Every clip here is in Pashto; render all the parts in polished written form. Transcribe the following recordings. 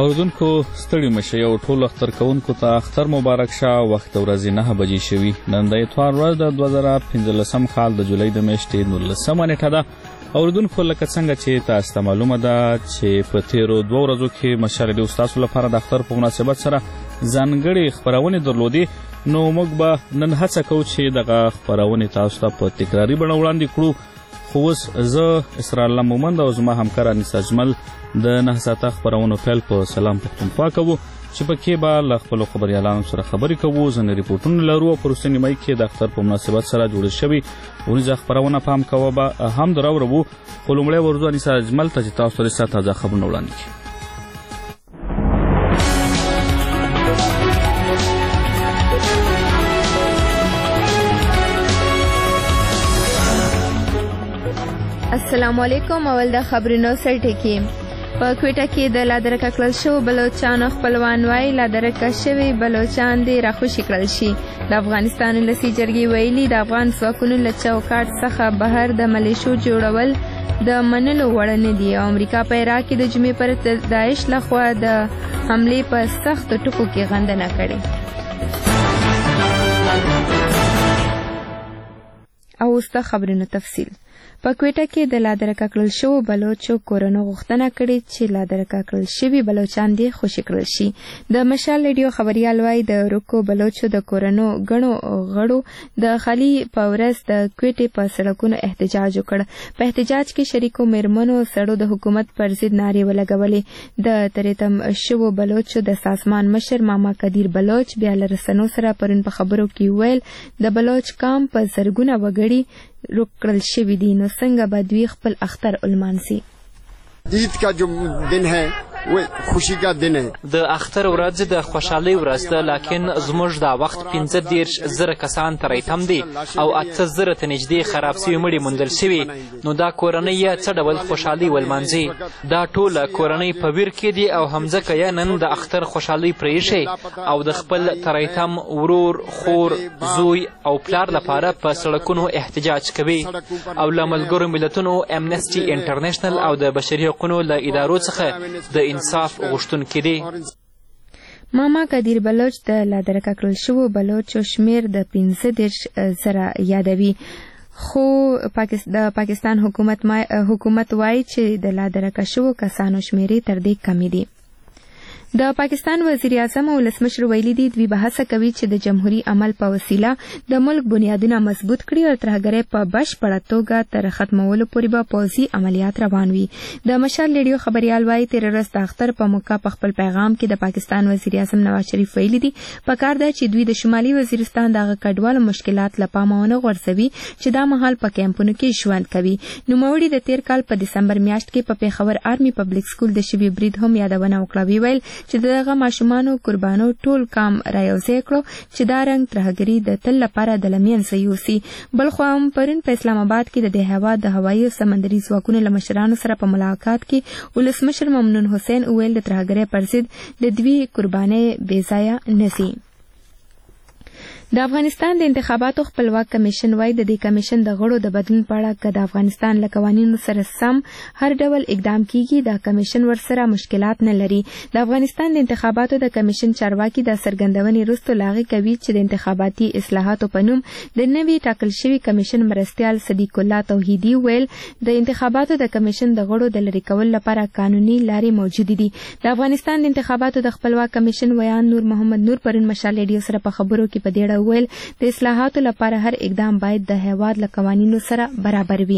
اوریدونکو ستړي مشئ او ټولو اختر کوونکو ته اختر مبارک شه. وخت ورځې 9 بجې شوي. نن د اتوار ورځ د 2015 کال د جولای د میاشتې 19 نیټه ده. اوریدونکو لکه څنګه چې تاسو ته معلومه ده چې په تیرو 2 ورځو کې مشال ریډیو ستاسو لپاره د اختر په مناسبت سره ځانګړې خپرونې درلودې، نو موږ به نن هڅه کوو چې دغه خپرونې تاسو ته په تکراري بڼه وړاندې کړو. خو اوس زه اسرار الله مومند او زما همکار انیس اجمل د 9 ساعته خپرونو پیل په سلام پښتونخوا کوو چې پکې به له خپلو خبریالانو سره خبرې کوو، ځینې ریپورټونه لرو او په وروستۍ نیمایي کې د اختر په مناسبت سره جوړه شوې ونیزه خپرونه په هم کوه به هم دراوړو. خو لومړی ورځو انیس اجمل ته چې تاسو ته د تازه خبرونه وړاندې کړي. السلام علیکم. اول د خبرونو سرټکی. په کوټه کې د لادرکه کړل شو بلوچستان خپلوان وای لادرکه شوی بلوچستان دې راخوشي کړل شي. د افغانستان لسی جرګې ویلي د افغان ځواکونو له چوکاټ څخه بهر د ملیشو جوړول د منلو وړ نه دي. امریکا په عراق کې د جمعې پر داعش لخوا د حملې په سخت ټکو کې غندنه کړې. او اوس د خبرونو تفصیل. په کوټه کې د لادرکه کړل شو بلوچو کورونو غوښتنه کړې چې لادرکه کړل شوي بلوچستان دې خوشي کړل شي. د مشال ریډیو خبریال وای د روکو بلوچو د کورونو غړو غړو د خالي په ورځ د کوټې په سړکونو احتجاج وکړ. په احتجاج کې شریکو میرمنو سړو د حکومت پر ضد نارې ولګولې. د تریتم شو بلوچو د سازمان مشر ماما قدیر بلوچ بیا له رسنیو سره پرون په خبرو کې ویل د بلوچ قام په زرګونه وګړي روکړل شوي دي، نو څنګه به دوی خپل اختر ولمانځي. عید کا جو دن ہے وہ خوشی کا دن ہے. د اختر ورځ د خوشحالۍ ورځ ده، لکن زموږ دا وخت 15,000 کسان تر ایتم دي او 8,000 ته نږدې خراب سوي مړي موندل شوي. نو دا کورنۍ یې څه ډول خوشحالي ولمانځي؟ دا ټوله کورنۍ په ویر کې دي او همځکه یې نن د اختر خوشحالۍ پرېښي او د خپل تر ایتم ورور، خور، زوی او پلار لپاره په سړکونو احتجاج کوي او له ملګرو ملتونو، امنسټي انټرنیشنل او د بشري حقوقو له ادارو څخه د انصاف غوښتونکي دي. ماما قدیر بلوچ د لادرکه کړل شوو بلوچو شمیر د 15,000 یادوي. خو د پاکستان حکومت وایي چې د لادرکه شوو کسانو شمیرې تر دې کمې دي. د پاکستان وزیر اعظم او ولسمشر ویلي دي دوی به هڅه کوي چې د جمهوریت عمل په وسیله د ملک بنیادونه مضبوط کړي او ترهګرۍ په بشپړه توګه تر ختمولو پورې به پوځي عملیات روان وي. د مشال ریډیو خبریال وایي تېره ورځ د اختر په موقع په خپل پیغام کې د پاکستان وزیر اعظم نواز شریف ویلي دي پکار ده چې دوی د شمالي وزیرستان دغه کډوالو مشکلات له پامه ونه غورځوي چې دا مهال په کیمپونو کې ژوند کوي. نوموړي د تېر کال په دسمبر میاشت کې په پیښور آرمي پبلک سکول د شوي برید هم یادونه وکړه. ویل چې دغه ماشومانو قربانو ټول کام رايوځای کړو چې دا رنګ ترهګري د تل لپاره د لمینځه یوسي. بل خو هم پرون په اسلام آباد کې د هیواد د هوایي او سمندري ځواکونو له مشرانو سره په ملاقات کې ولسمشر ممنون حسین ویل د ترهګرۍ پر ضد د دوی قربانۍ بې ځایه نه سي. د افغانستان د انتخاباتو خپلواک کمیشن وایي د دې کمیشن د غړو د بدلون په اړه که د افغانستان له قوانینو سره سم هر ډول اقدام کیږي دا کمیشن ورسره مشکلات نه لري. د افغانستان د انتخاباتو د کمیشن چارواکي د څرګندونې وروسته لاغې کوي چې د انتخاباتي اصلاحاتو په نوم د نوي ټاکل شوي کمیشن مرستیال صدیق الله توحیدي ویل د انتخاباتو د کمیشن د غړو د لرې کولو لپاره قانوني لارې موجودې دي. د افغانستان د انتخاباتو د خپلواک کمیشن ویان نور محمد نور پرون مشال ریډیو سره په خبرو کې په دې ویل د اصلاحاتو لپاره هر اقدام باید د هیواد له قوانینو سره برابر وي.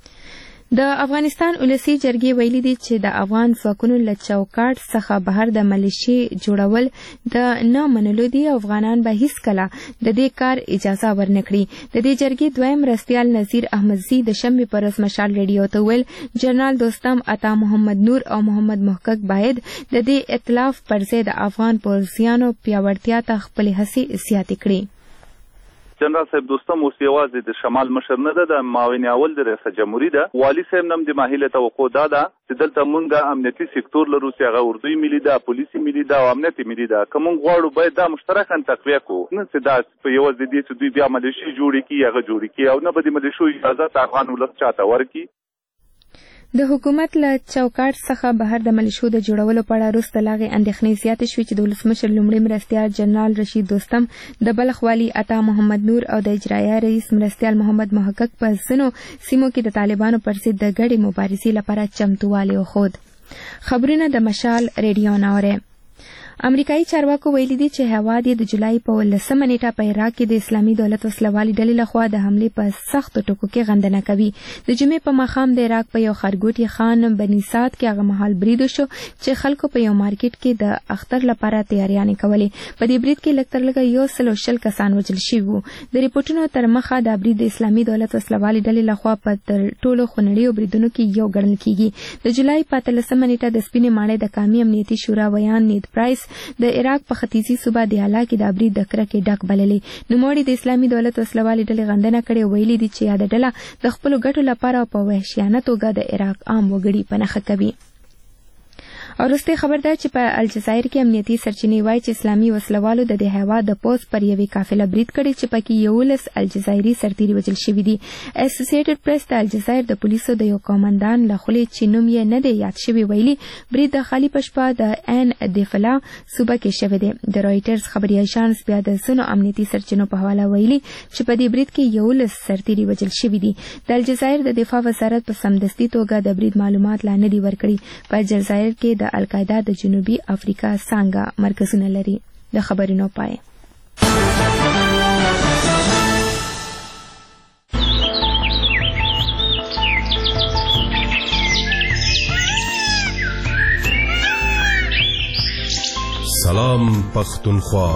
د افغانستان ولسی جرګې ویلي دي چې د افغان ځواکونو له چوکاټ څخه بهر د ملیشي جوړول د نه منلو دي او افغانان به هیڅکله د دې کار اجازه ورنکړي. د دې جرګې دویم مرستیال نذیر احمدزي د شنبې پر ورځ مشال ریډیو ته ویل جنرال دوستم عطا محمد نور او محمد محقق باید د دې ائتلاف پر ضد د افغان پوځیانو پیاوړتیا ته خپلې هڅې زیاتې کړي. جنرال صاحب دوستم اوس یوازې د شمال مشر نه ده، د معاون اول د ریاست جمهوریت ده. والي صاحب نم د ماهیله توقع دا ده چې دلته مونږ امنیتي سکتور لرو چې هغه اردوی ملي ده، پولیسي ملي ده او امنیتي ملي ده. که مونږ غواړو باید دا مشترکاً تقویه کړو، نه چې دا په یوازې دې چې دوی بیا ملیشي جوړې کړي هغه جوړې کړي او نه به د ملیشو اجازه افغان ولس چاته ورکړي. د حکومت له چوکاټ څخه بهر د ملیشو د جوړولو په اړه وروسته لا هغې اندېښنې زیاتې شوې چې د ولسمشر لومړي مرستیال جنرال رشید دوستم د بلخ والي عطا محمد نور او د اجرایه رئیس مرستیال محمد محقق په ځینو سیمو کې د طالبانو پر ضد د ګډې مبارزې لپاره چمتووالی وښود. خبرونه د مشال ریډیو نه اورئ. امریکایي چارواکو ویلي دي چې هیواد یې د جولای په 18 نیټه په عراق کې د اسلامي دولت وسلوالې ډلې لخوا د حملې په سختو ټکو کې غندنه کوي. د جمعې په ماښام د عراق په یو ښارګوټي خان بني سعد کې هغه مهال برید وشو چې خلکو په یو مارکیټ کې د اختر لپاره تیاریانې کولې. په دې برید کې لږ تر لږه 120 کسان وژل شوي وو. د ریپورټونو تر مخه دا برید د اسلامي دولت وسلوالې ډلې لخوا په تر ټولو خونړیو بریدونو کې یو ګڼل کیږي. د جولای په 13 نیټه د سپینې ماڼۍ د قومي امنیتي شورا ویان نیت پرایس د عراق په ختیځي صوبه دیالا کې د برید د کرکې ډک بللې. نوموړي د اسلامي دولت وسلوالې ډلې غندنه کړې او ویلي دي چې یاده ډله د خپلو ګټو لپاره په وحشیانه توګه د عراق عام وګړي په نښه کوي. او وروستۍ خبر ده چې په الجزایر کې امنیتي سرچینې وایي چې اسلامي وسلوالو د دې هیواد د پوځ پر یوې قافله برید کړی چې پکې 11 الجزایري سرتیري وژل شوي دي. اسوسییټډ پریس د الجزایر د پولیسو د یو قومندان له خولې چې نوم یې نه دی یاد شوی ویلي برید د خالي په شپه د عین دفلا صوبه کې شوی دی. د رویټرز خبري ایژانس بیا د ځینو امنیتي سرچینو په حواله ویلي چې په دې برید کې 11 سرتیري وژل شوي دي. د الجزایر د دفاع وزارت په سمدستي توګه د برید معلومات لا نه دي ورکړي. په الجزایر کې د القاعده د جنوبي افریقا څانګه مرکزونه لري. د خبرونو پای. سلام پختونخوا.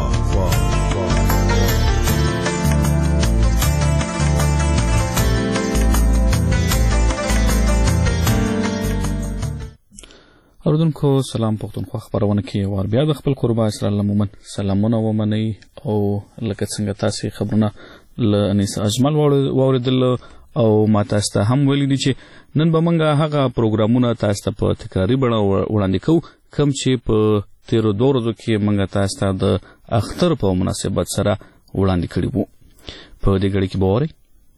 اوردونکو سلام پختونخوا خبرونه کې وار بیا د خپل قربا اسرائیل لمومن سلامونه ومنئ او لکه څنګه تاسې خبرونه له انیس اجمل واوریدل او ما تاسو ته هم ویلي دي چې نن به موږ هغه پروګرامونه تاسو ته په تکراري بڼه وړاندې کوو کوم چې په تیرو 2 ورځو کې موږ تاسو ته د اختر په مناسبت سره وړاندې کړي وو. په دې غړي کې به واورئ.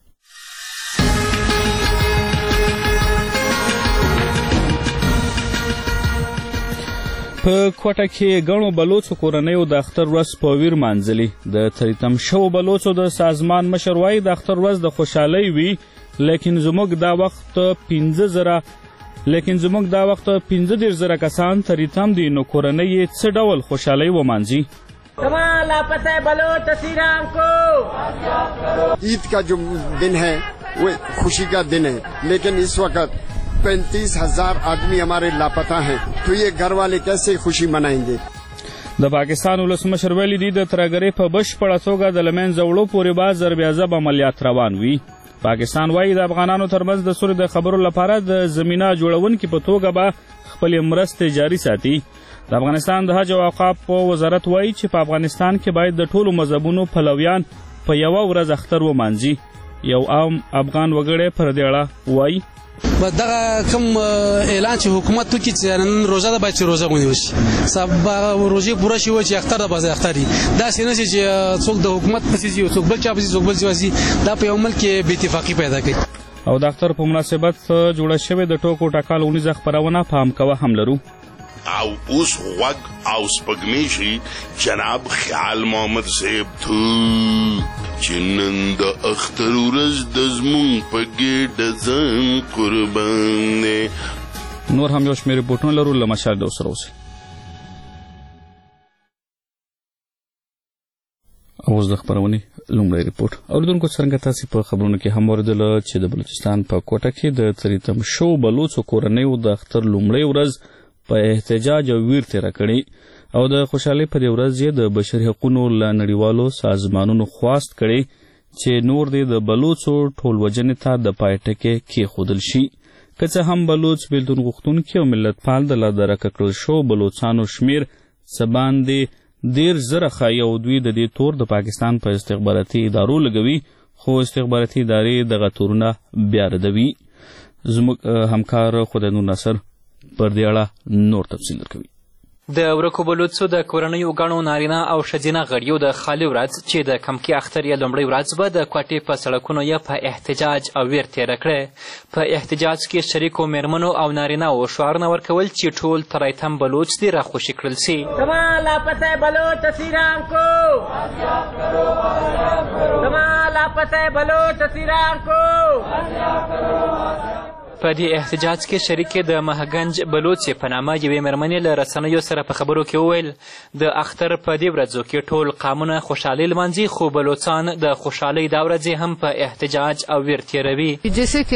په کوټه کې ګڼو بلوڅو کورنیو د اختر ورځ په ویر مانځلې. د تریتم شوو بلوڅو د سازمان مشر وایي د اختر ورځ د خوشحالۍ وي لیکن زموږ دا وخت 15,000 کسان تریتم دي نو کورنۍ یې څه ډول خوشحالۍ ومانځي. ईद का जो दिन है वो खुशी का दिन है लेकिन इस वक्त 35,000 आदमी हमारे लापता हैं तो ये घर वाले कैसे खुशी मनाएंगे. د پاکستان ولسمشر ویلي دي د ترهګرۍ په بشپړه توګه د له منځه وړو پورې به ضربیازب عملیات روان وي. پاکستان وایي د افغانانو ترمنځ د سولې د خبرو لپاره د زمینه جوړونکي په توګه به خپلې مرستې جاري ساتي. د افغانستان د حج او اوقاف وزارت وایي چې په افغانستان کې باید د ټولو مذهبونو پلویان په یوه ورځ اختر ومانځي. یو عام افغان وګړی پر دې اړه وایي دغه کوم اعلان چې حکومت وکړي چې نن روزه ده باید چې روزه ونیول شي سبا روزې پوره شي چې اختر ده باید اختر وي. داسې نه چې څوک د حکومت پسې ځي څوک بل چا پسې څوک بل ځي دا په یو ملک کې بې اتفاقي پیدا کوي. او د اختر په مناسبت جوړه شوې د ټوکو ټکال اونیزه خپرونه پام کوه هم لرو. او اوس غوږ او سپګمې شي جناب خیال محمد صاحب تو چې نن د اختر ورځ د زمونږ په ګېډه ځان قربان دی. نور هم یو شمېر ریپورټونه لرو له مشال د سره اوسئ. اوس د خپرونې لومړی ریپورټ. اوریدونکو څرنګه تاسې په خبرونو کې هم واورېدله چې د بلوچستان په کوټه کې د تریتم شوو بلوڅو کورنیو د اختر لومړۍ ورځ په احتجاج او ویر تیره کړې او د خوشحالۍ په دې ورځ یې د بشري حقونو له نړیوالو سازمانونو خواست کړی چې نور دې د بلوڅو ټول وژنې ته د پای ټکی کېښودل شي. که څه هم بلوڅ بېلتون غوښتونکي او ملتپال د لادرکه کړل شوو بلوڅانو شمېر څه باندې 10,000 ښایي او دوی د دې تور د پاکستان په استخباراتي ادارو لګوي خو استخباراتي ادارې دغه تورونه بیا ردوي. زموږ همکار خدای نور ناصر پر دې اړه نور تفصیل درکوي. د ورکو بلوڅو د کورنیو ګڼو نارینه او ښځینه غړیو د خالي ورځ چې د کمکي اختر یې لومړۍ ورځ به د کوټې په سړکونو یې په احتجاج او ویر تېره کړه. په احتجاج کې شریکو میرمنو او نارینهو شعارونه ورکول چې ټول تریتم بلوچ دې راخوشي کړل سي. کما لاپته بلوچ اسیران کو کما لاپته بلوچ اسیران کو. په دې احتجاج کې شریکې د مهګنج بلوڅې په نامه یوې مېرمنې له رسنیو سره په خبرو کې وویل د اختر په دې ورځو کې ټول قامونه خوشحالي لمانځي خو بلوڅان د خوشحالۍ دا ورځې هم په احتجاج او ویر تېروي. جیسے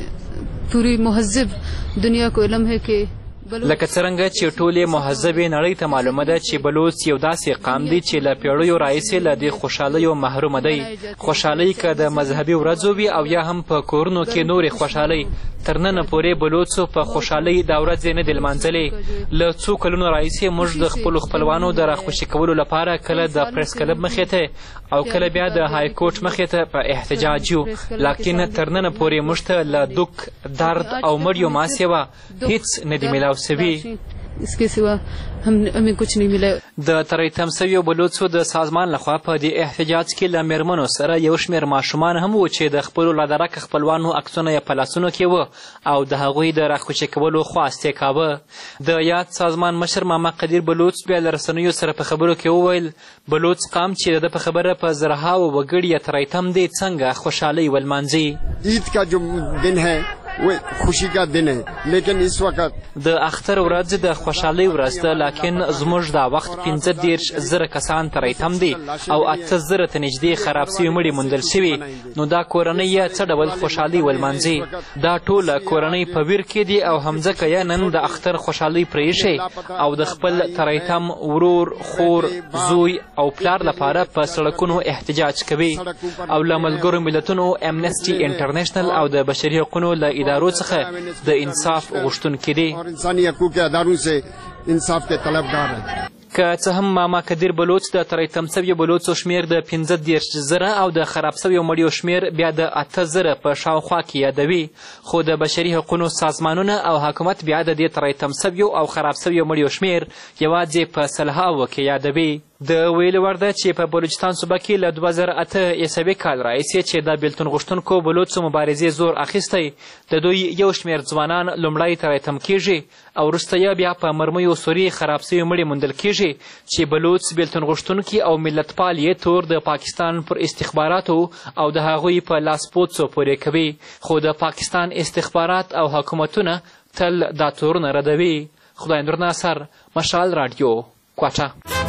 کہ پوری مهذب دنیا کو علم ہے کہ لکه څرنګه چې ټولې مهذبې نړۍ ته معلومه ده چې بلوڅ یو داسې قام دی چې له پیړیو راهیسې له دې خوشحالیو محرومه دی. خوشحالۍ که د مذهبي ورځو وي او یا هم په کورونو کې نورې خوشحالۍ تر ننه پورې بلوڅو په خوشحالۍ دا ورځې نه دي لمانځلې. له څو کلونو راهیسې موږ د خپلو خپلوانو د راخوشي کولو لپاره کله د پریس کلب مخې ته او کله بیا د های کورټ مخې ته په احتجاج یو، لاکن تر ننه پورې موږ ته له دوک درد او مړیو ما سیوا هیڅ نه دي میلاو سوي. اس کے سوا ہمیں کچھ نہیں ملا. د تریتم سویو بلوڅو د سازمان لخوا په دې احتجاج کې له میرمنو سره یو شمېر ماشومان هم و چې د خپلو لادرکه خپلوانو عکسونه یې په لاسونو کې وه او د هغوی د راخوشي کولو خواست یې کاوه. د یاد سازمان مشر ماما قدیر بلوڅ بیا له رسنیو سره په خبرو کې وویل بلوڅ قام چې د ده په خبره په زرهاوو وګړي یې تریتم دی څنګه خوشحالۍ ولمانځي. عید کا جو دن ہے وہ خوشی کا دن ہے لیکن اس وقت د اختر ورځ د خوشحالۍ ورځ ده لاکن زموږ دا وخت 15,000 کسان تریتم دي او 8,000 ته نږدې خراب سوي مړي موندل شوي. نو دا کورنۍ یې څه ډول خوشحالي ولمانځي؟ دا ټوله کورنۍ په ویر کې دي او همځکه یې نن د اختر خوشحالۍ پرېښی او د خپل تریتم ورور خور زوی او پلار لپاره په سړکونو احتجاج کوي او له ملګرو ملتونو امنسټي انټرنیشنل او د بشري حقونو له ادارو څخه د انصاف غوښتونکي دي. انساني حقوق کے اداروں سے انصاف کے طلبگار ہیں. که څه هم ماما کدیر بلوڅ د تریتم سویو بلوڅو شمېر د 15,000 او د خراب سویو مړیو شمېر بیا د 8,000 په شاوخوا کې یادوي، خو د بشري حقونو سازمانونه او حکومت بیا د دې تریتم سویو او خراب سویو مړیو شمېر یوازې په سلهاوو کې یادوي. د ویلو وړ ده چې په بلوچستان صوبه کې له 2008 عیسوي کال راهیسې چې د بېلتون غوښتونکو بلوڅو مبارزې زور اخیستی د دوی یو شمېر ځوانان لومړی تریتم کیږي او وروسته یې بیا په مرمیو سوري خراب سوي مړي موندل کیږي چې بلوڅ بېلتون غوښتونکي او ملتپال یې تور د پاکستان پر استخباراتو او د هغوی په لاسپوڅو پورې کوي، خو د پاکستان استخبارات او حکومتونه تل دا تورونه ردوي. خدای نور ناصر، مشال رادیو، کوټه.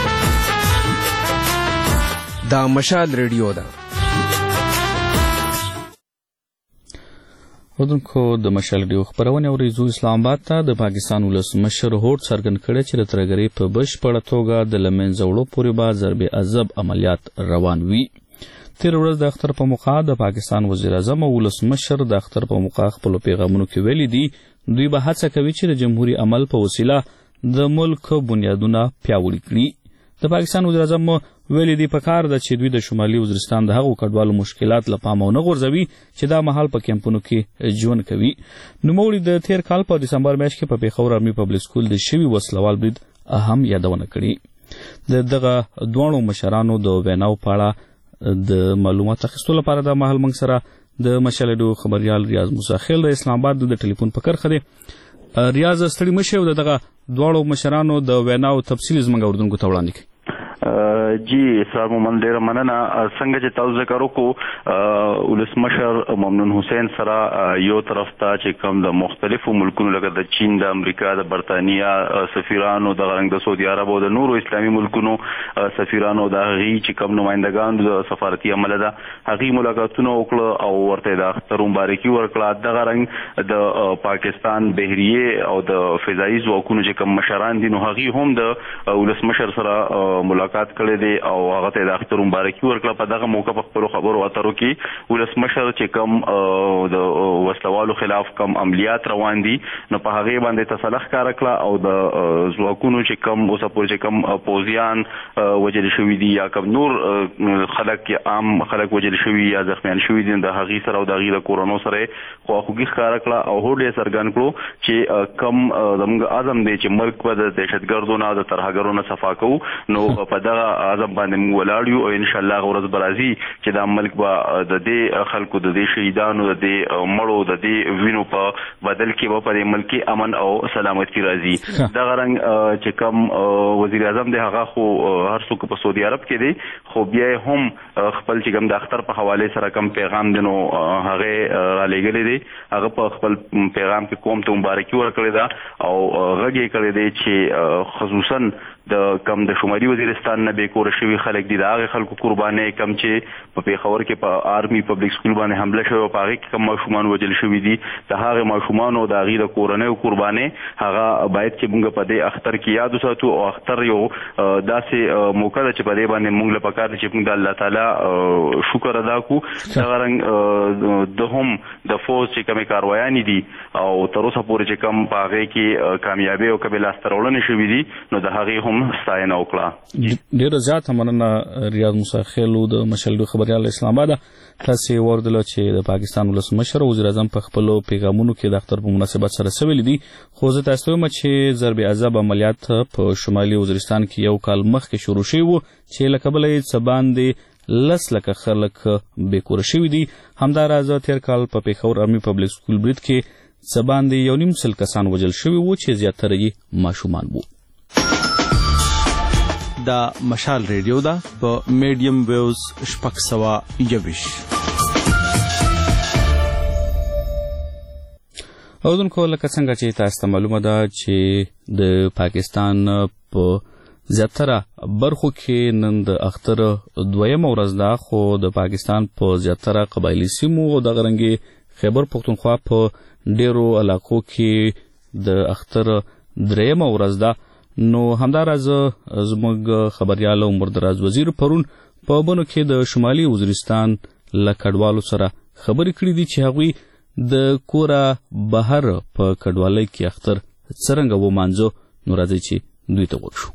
دا مشال ریډیو ده. اردوونکو د مشال ریډیو خپرونې اورېدو اسلام آباد ته د پاکستان ولسمشر هوډ څرګند کړی چې د ترهګرۍ په بشپړه توګه د له منځه وړو پورې به ضرب عذب عملیات روان وي. تېره ورځ د اختر په موقع د پاکستان وزیر اعظم او ولسمشر د اختر په موقع خپلو پیغامونو کې ویلي دي دوی به هڅه کوي چې د جمهوري عمل په وسیله د ملک بنیادونه پیاوړي کړي. د پاکستان وزیر اعظم ویلي دي پکار ده چې دوی د شمالي وزیرستان د هغو کډوالو مشکلات له پامه ونه غورځوي چې دا مهال په کیمپونو کې ژوند کوي. نوموړي د تېر کال په دسمبر میاشت کې په پېښور آرمي پبلک سکول د شوي وسلوال برید هم یادونه کړې. د دغه دواړو مشرانو د ویناو په اړه د معلومات اخیستو لپاره د مهال موږ سره د مشال ریډیو خبریال ریاض موسی خیل د اسلام آباد د ټلیفون په کرښه دی. ریاض، ستړي مه شئ او د دغه دواړو مشرانو د ویناو تفصیل زموږ اورېدونکو ته وړاندې کړئ. جی اسرار مومند ډیره مننه. څنګه چې تاسو ذکر وکړو ولسمشر ممنون حسین سره یو طرف ته چې کوم د مختلفو ملکونو لکه د چین، د امریکا، د برطانیا سفیرانو، د غرنګ د سعودي عرب او د نورو اسلامي ملکونو سفیرانو د هغوی چې کوم نمایندګانو د سفارتي عمله ده هغوی ملاقاتونه وکړه او ورته د اختر مبارکي ورکړه. دغه رنګ د پاکستان بحریې او د فضایي ځواکونو چې کوم مشران دي نو هغوی هم د ولسمشر سره ملاقات ملاقات کړی دی او هغه ته د اختر مبارکي ورکړه. په دغه موقع په خپلو خبرو اترو کې ولسمشر چې کوم د وسلوالو خلاف کوم عملیات روان دي نو په هغې باندې تسله ښکاره کړه او د ځواکونو چې کوم اوسه پورې چې کوم پوځیان وژل شوي دي یا کوم نور خلک عام خلک وژل شوي یا زخمیان شوي دي د هغې سره او د هغې د کورنو سره یې خواخوږي ښکاره کړه او هوډ یې څرګند کړو چې کوم زموږ عزم دی چې ملک به د دهشتګردو نه د ترهګرو نه صفا کوو نو په دغه عزم باندې موږ ولاړ یو او انشاءالله هغه ورځ به راځي چې دا ملک به د دې خلکو د دې شهیدانو د دې مړو د دې وینو په بدل کې به په دې ملک کې امن او سلامتي راځي. دغه رنګ چې کوم وزیر اعظم دی هغه خو هر څوک په سعودي عرب کې دی خو بیا هم خپل چې کوم د اختر په حوالې سره کوم پیغام دی نو هغه رالیږلی دی. هغه په خپل پیغام کې قوم ته مبارکي ورکړې ده او غږ یې کړی دی چې خصوصا د کم د شمالي وزیرستان نه بې کوره شوي خلک دي د هغې خلکو قربانۍ کم چې په پېښور کې په آرمي پبلیک سکول باندې حمله شوې او په هغې کې کم ماشومان وژل شوي دي د هغې ماشومانو د هغې د کورنیو قربانۍ هغه باید چې موږ په دې اختر کې یاد وساتو او اختر یو داسې موقع ده چې په دې باندې موږ له پکار دی چې موږ د الله تعالی شکر ادا کړو. دغه رنګ د هم د فوج چې کومې کاروایانې دي او تر اوسه پورې چې کوم په هغې کې کامیابۍ او کمې لاسته راوړنې شوي دي نو د هغې ستاینه وکړه. ډیره زیاته مننه ریاض موسی خیلو د مشل خبريال اسلام آباد. تاسې وردله چې د پاکستان ولسمشر او وزیر اعظم په خپلو پیغامونو کې د اختر په مناسبت سره څه ویلي دي خو زه تاسو ته وایم چې ضرب عذاب عملیات په شمالي وزیرستان کې یو کال مخکې شروع شوي وو چې له کبله یې څه باندې 10 لکه خلک بې کوره شوي دي. همداراز تېر کال په پېښور آرمي پبلیک سکول برید کې څه باندې 1.5 کسان وژل شوي وو چې زیاتره یې ماشومان وو. دا مشال ریډیو ده په میډیم ویوز 621. اودونکو لکه څنګه چې تاسو ته معلومه ده چې د پاکستان په زیاتره برخو کې نن د اختر دویمه ورځ ده خو د پاکستان په زیاتره قبایلي سیمو او دغه رنګې خیبر پښتونخوا په ډیرو علاقو کې د اختر دریمه ورځ ده. نو همداراز زموږ خبريال عمر دراز وزیر پرون په بنو کې د شمالي وزیرستان له کډوالو سره خبرې کړې دي چې هغوی د کوره بهر په کډوالۍ کې اختر څرنګه ومانځو. نو راځئ چې دوی ته وګورو.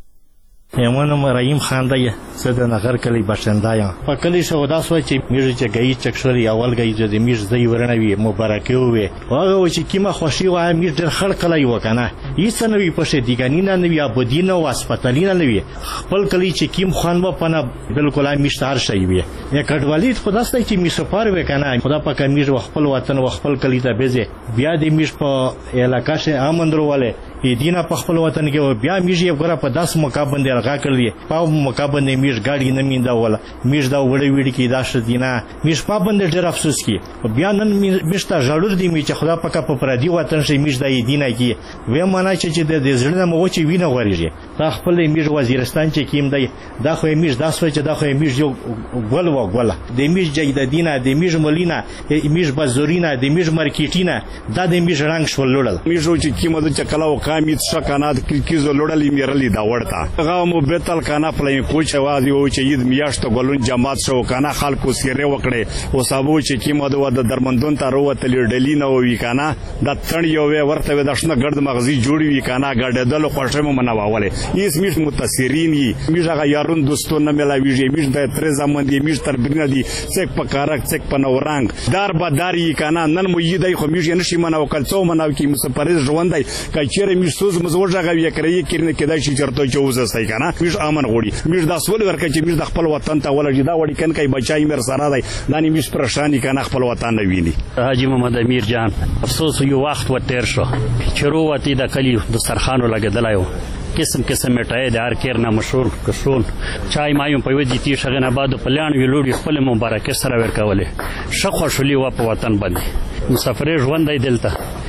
یمنم رحیم خان دی زه د نغر کلی باشنده یم. په کلي سودا سوی چې میږي چې گئی چکشوري اول گئی چې میږ زی ورنوي مبارکي وي هغه و چې کیما خوشي وای میږ در خړ کلی وکنه هیڅ نه وي پښه دیګانی نه وي ابدین او هسپتالي نه وي خپل کلی چې کیم خان و پنه بالکل میشتار شي وي یا کډوالي خدا ستای چې می سفر وکنه خدا پاک میږ خپل وطن او خپل کلی ته بيزه بیا د میږ په علاقې شه امندرواله دینا په خپل وطن کې بیا میږي وګړه په 10 مقابله لغا کړی په مقابله میږ گاډي نه میندا ولا میږ دا وړي وړي کې دا ش دینا میږ په باندې ډېر افسوس کی بیا نن میشته جوړ دی می چې خدا پاک په پردي وطن شي میږ د دینا کې و معنا چې د زړه مو چې وینه وريږي دا خپل میږ وزیرستان چې کیم دی دا خو میږ دا سوچ دا خو میږ یو ګول و ګول د میږ جګ د دینا د میږ ملینا میږ بازورینا د میږ مارکیټینا دا د میږ رنگ شول لړل میږ چې کیمه د چکلا قامت شکنات کیزو لړلې میرلې دا ورته هغه مو بیتل کانا پلین کوچ وازي او چې عید میاشت غلون جماعت شو کانا خلکو سیره وکړي او سابو چې کیمه د درمندون ته وروته لړلې نه وی کانا د تڼ یو ورته د شنه ګرد مغزي جوړ وی کانا ګډدل خوښه مو منواوله هیڅ میش متاثرین میږه یارون دوستونه ملاویږي میش د تر زمون دی میش تر برنه دی څک په کارک څک په نورنګ دار بداري کانا نن مو یی دی خو میږي نشي منو کلڅو منو کی مسپریز ژوندای کچره میش سوز مزورځه غوي کړی کړي کېدای شي چرته چوزه سای کنه میش امن غوړي میش د سول ورکه چې میش د خپل وطن ته ولګي دا وړي کن کوي بچای مر سره دی دانی میش پرشانی کنه خپل وطن نه ویني. حاجی محمد امیر جان افسوس یو وخت و تیر شو چرو وتی د کلی د سرخانو لګدلایو قسم قسم میټای د هر کیر نه مشهور کشون چای مایم په وجې تی شغنه بعد پلان ویلوړي خپل مبارکه سره ورکولې شخو شولي و په وطن باندې مسافر ژوند دی دلته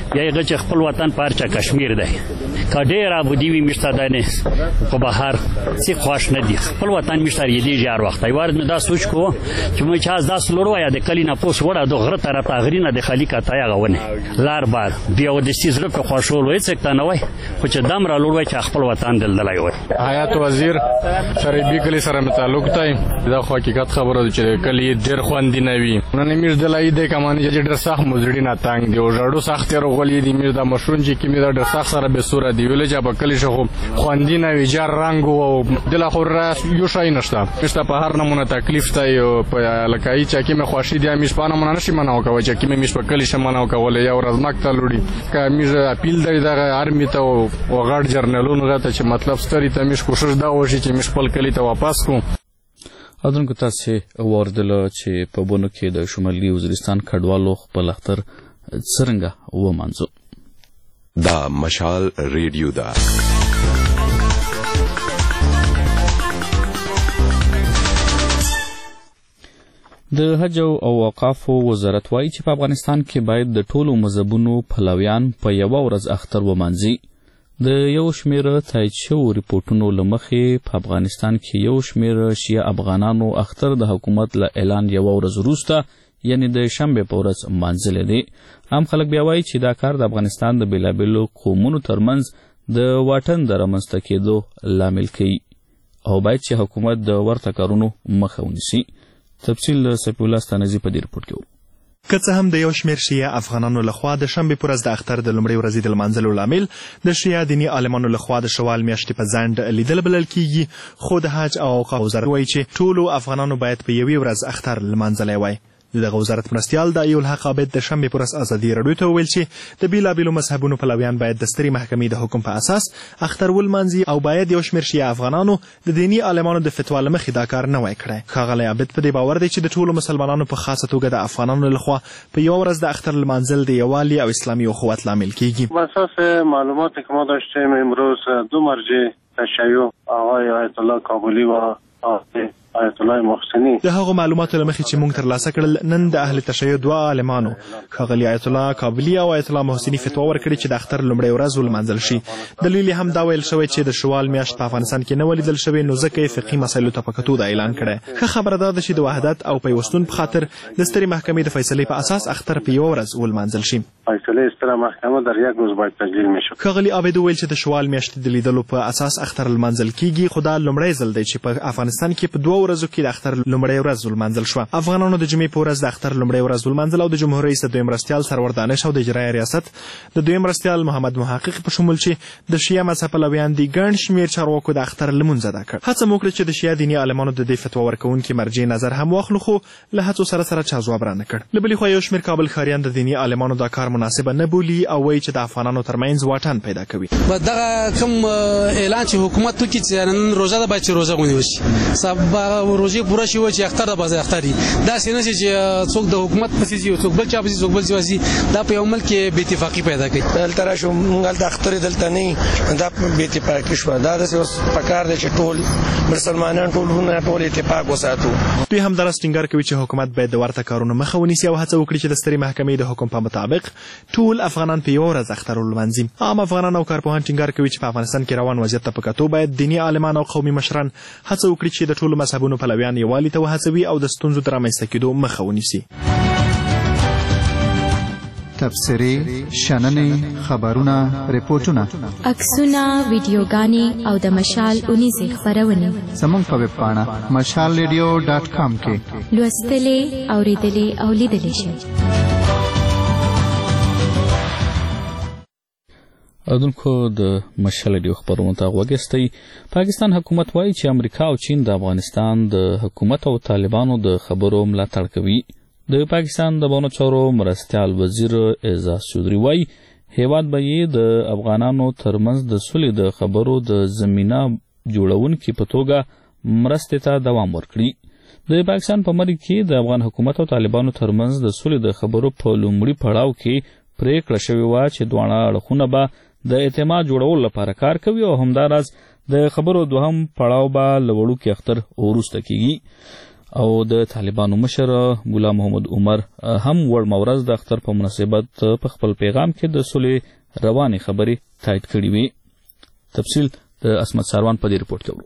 یا هغه چې خپل وطن پارچه کشمیر دی که ډېر ابودي وي موږ ته دا نه په بهر څه خوښ نه دي خپل وطن موږ ته رېږدېږي هر وخت یو وار مې دا سوچ کوو چې موږ چې داسې لوړ وایه د کلي نه پوس وړه د غره طرف ته غري نه د خالي کته هغه ونې لار بار بیا اودسي زړه پرې خوښول هېڅ ته نه وای خو چې دم را لوړ وای چې خپل وطن دلدلی وای حیات وزیر شریبي کلي سره مې تعلق دی دا خو حقیقت خبره ده چې کلي ډېر خوندي نه وي نن موږ دلایي دی کمانې چې ډېر سخت مزړي نه تنګ دی او ژړو سخت یې رغولي دي موږ دا مشرون چې کومې دا ډېر سخت سره بېسوره دي ویلې چې په کلي خو خوندي نه وي جار رنګ او دله خو یو شی نشته موږ ته په هر نمونه تکلیف دی په لکایي چې کومې خوښي دی موږ په نمونه نشي منع کولی چې کومې موږ په کلي شي منع کولی یا ورځ مکته لوړي که موږ اپیل دی دغه آرمي ته او غټ جرنلونو ته چې مطلب ستري ته موږ کوشش دا وشي چې موږ خپل کلي ته واپس کړو اذن کو تاسو واردله چې په بونو کې د شمالي وزیرستان کډوالو خپل اختر څرنګه ومانځو دا مشال ریډیو دا د حج او اوقافو وزارت وایي چې په افغانستان کې باید د ټولو مذهبونو پلویان په یوه ورځ اختر ومانځي د یو شمېر تایید شوو ریپورټونو له مخې په افغانستان کې یو شمېر شیعه افغانانو اختر د حکومت له اعلان یوه ورځ وروسته یعنې د شنبې په ورځ مانځلی دی عام خلک بیا وایي چې دا کار د افغانستان د بېلابېلو قومونو ترمنځ د واټن د رامنځته کېدو لامل کوي او باید چې حکومت د ورته کارونو مخه ونیسي تفصیل د سیف الله ستانزي په دې رپورټ کې که څه هم د یو شمېر شیعه افغانانو لخوا د شنبې په ورځ د اختر د لومړۍ ورځې د لمانځلو لامل د شیعه دیني عالمانو لخوا د شوال میاشتې په ځنډ لیدل بلل کیږي خو د حج او اوقاف وزارت وایي چې ټولو افغانانو باید په یوې ورځ اختر لمانځلی وای دغه وزارت مرستیال د ایالحق عابد د شنبې په ورځ ازادي راډیو ته وویل چې د بېلابېلو مذهبونو پلویان باید د سترې محکمې د حکم په اساس اختر ولمانځي او باید یو شمېر شیعه افغانانو د دیني عالمانو د فتوا له مخې دا کار نه وای کړی ښاغلی عابد په دې باور دی چې د ټولو مسلمانانو په خاصه توګه د افغانانو لخوا په یوه ورځ د اختر لمانځل د یووالي او اسلامي اخوت لامل کیږي بر اساس معلوماتی که ما داشتیم امروز دو مرجع تشیع آقای آیت الله کابلی و آیت الله محسنی د هغو معلوماتو له مخې چې موږ ترلاسه کړل نن د اهل تشیع دوه عالمانو ښاغلي آیت الله کابلي او آیت الله محسني فتوا ورکړې چې د اختر لومړۍ ورځ ولمانځل شي دلیل هم دا ویل شوی چې د شوال میاشت په افغانستان کې نه ولیدل شوې نو ځکه یې فقهي مسایلو ته په کتو دا اعلان کړی ښه خبره دا ده چې د وحدت او پیوستون په خاطر د سترې محکمې د فیصلې په اساس اختر په یوه ورځ ولمانځل شي فیصله ستره محکمه در یک روز باید تجلیل میشه ښاغلي عابد ویل چې د شوال میاشتې د لیدلو په اساس اختر لمانځل کیږي خو دا لومړی ځل دی چې په افغانستان کې په دوه ورځو کې د اختر لومړۍ ورځ ولمانځل شوه افغانانو د جمعې په ورځ د اختر لومړۍ ورځ ولمانځل او د جمهور رئیس د دویم مرستیال سرور دانش او د اجرایه ریاست د دویم مرستیال محمد محقق په شمول چې د شیعه مذهب پلویان دي ګڼ شمېر چارواکو د اختر لمونځ ادا کړ هڅه مو وکړه چې د شیعه دیني عالمانو د دې فتوا ورکوونکي مرجع نظر هم واخلو خو له هڅو سره چا ځواب رانه کړ له بلې خوا یو شمېر کابل ښاریان د دیني عالمانو دا کار مناسبه نه بولي او وایي چې د افغانانو ترمنځ واټن پیدا کوي دغه کوم اعلان چې حکومت وکړي چې نن روژه ده باید چې روژه غونډې وشي سبا روژې پوره شي چې اختر د بازار اختر دي دا سینه چې څوک د حکومت پسې ځي څوک بل چا پسې څوک بل ځي دا په یو ملک کې بې اتفاقي پیدا کوي دلته راشو موږ د اختر دلته نه دا بې اتفاقي شوه دا داسې پکار دی چې ټول مسلمانان ټول اتفاق وساتو دوی همداراز ټینګار کوي چې حکومت باید د ورته کارونو مخه ونیسي او هڅه وکړي چې د سترې محکمې د حکم په مطابق ټول افغانان په یوه ورځ اختر ولمانځي عام افغانان او کارپوهان ټینګار کوي چې په افغانستان کې روان وضعیت ته په کتو باید دیني عالمان او قومي مشران هڅه وکړي چې د ټولو مذهبونو پلویان یووالي ته وهڅوي او د ستونزو د رامنځته کېدو مخه ونیسي تبصرې شننې خبرونه ریپورټونه عکسونه ویډیوګانې او د مشال اونیزې خپرونې زموږ په ویب پاڼه mashalradio.com کې لوستلې اورېدلې او لیدلې شئ اردوونکو د مشال ریډیو خبرونو ته غوږ ایستی پاکستان حکومت وایي چې امریکا او چین د افغانستان د حکومت او طالبانو د خبرو ملاتړ کوي د پاکستان د بانو چارو مرستیال وزیر اعزاز چودھری وایي هیواد به یې د افغانانو ترمنځ د سولې د خبرو د زمینه جوړونکي په توګه مرستې ته دوام ورکړي د پاکستان په مرګ کې د افغان حکومت او طالبانو ترمنځ د سولې د خبرو په لومړي پړاو کې پریکړه شوې وه چې دواړه اړخونه به د اعتماد جوړولو لپاره کار کوي او همداراز د خبرو دوهم پړاو به له وړوکي اختر وروسته کیږي او د طالبانو مشر مولا محمد عمر هم وړمه ورځ د اختر په مناسبت په خپل پیغام کې د صلح روانې خبرې تایید کړې وي. تفصیل د اسمت ساروان په دې رپورټ کې ورو.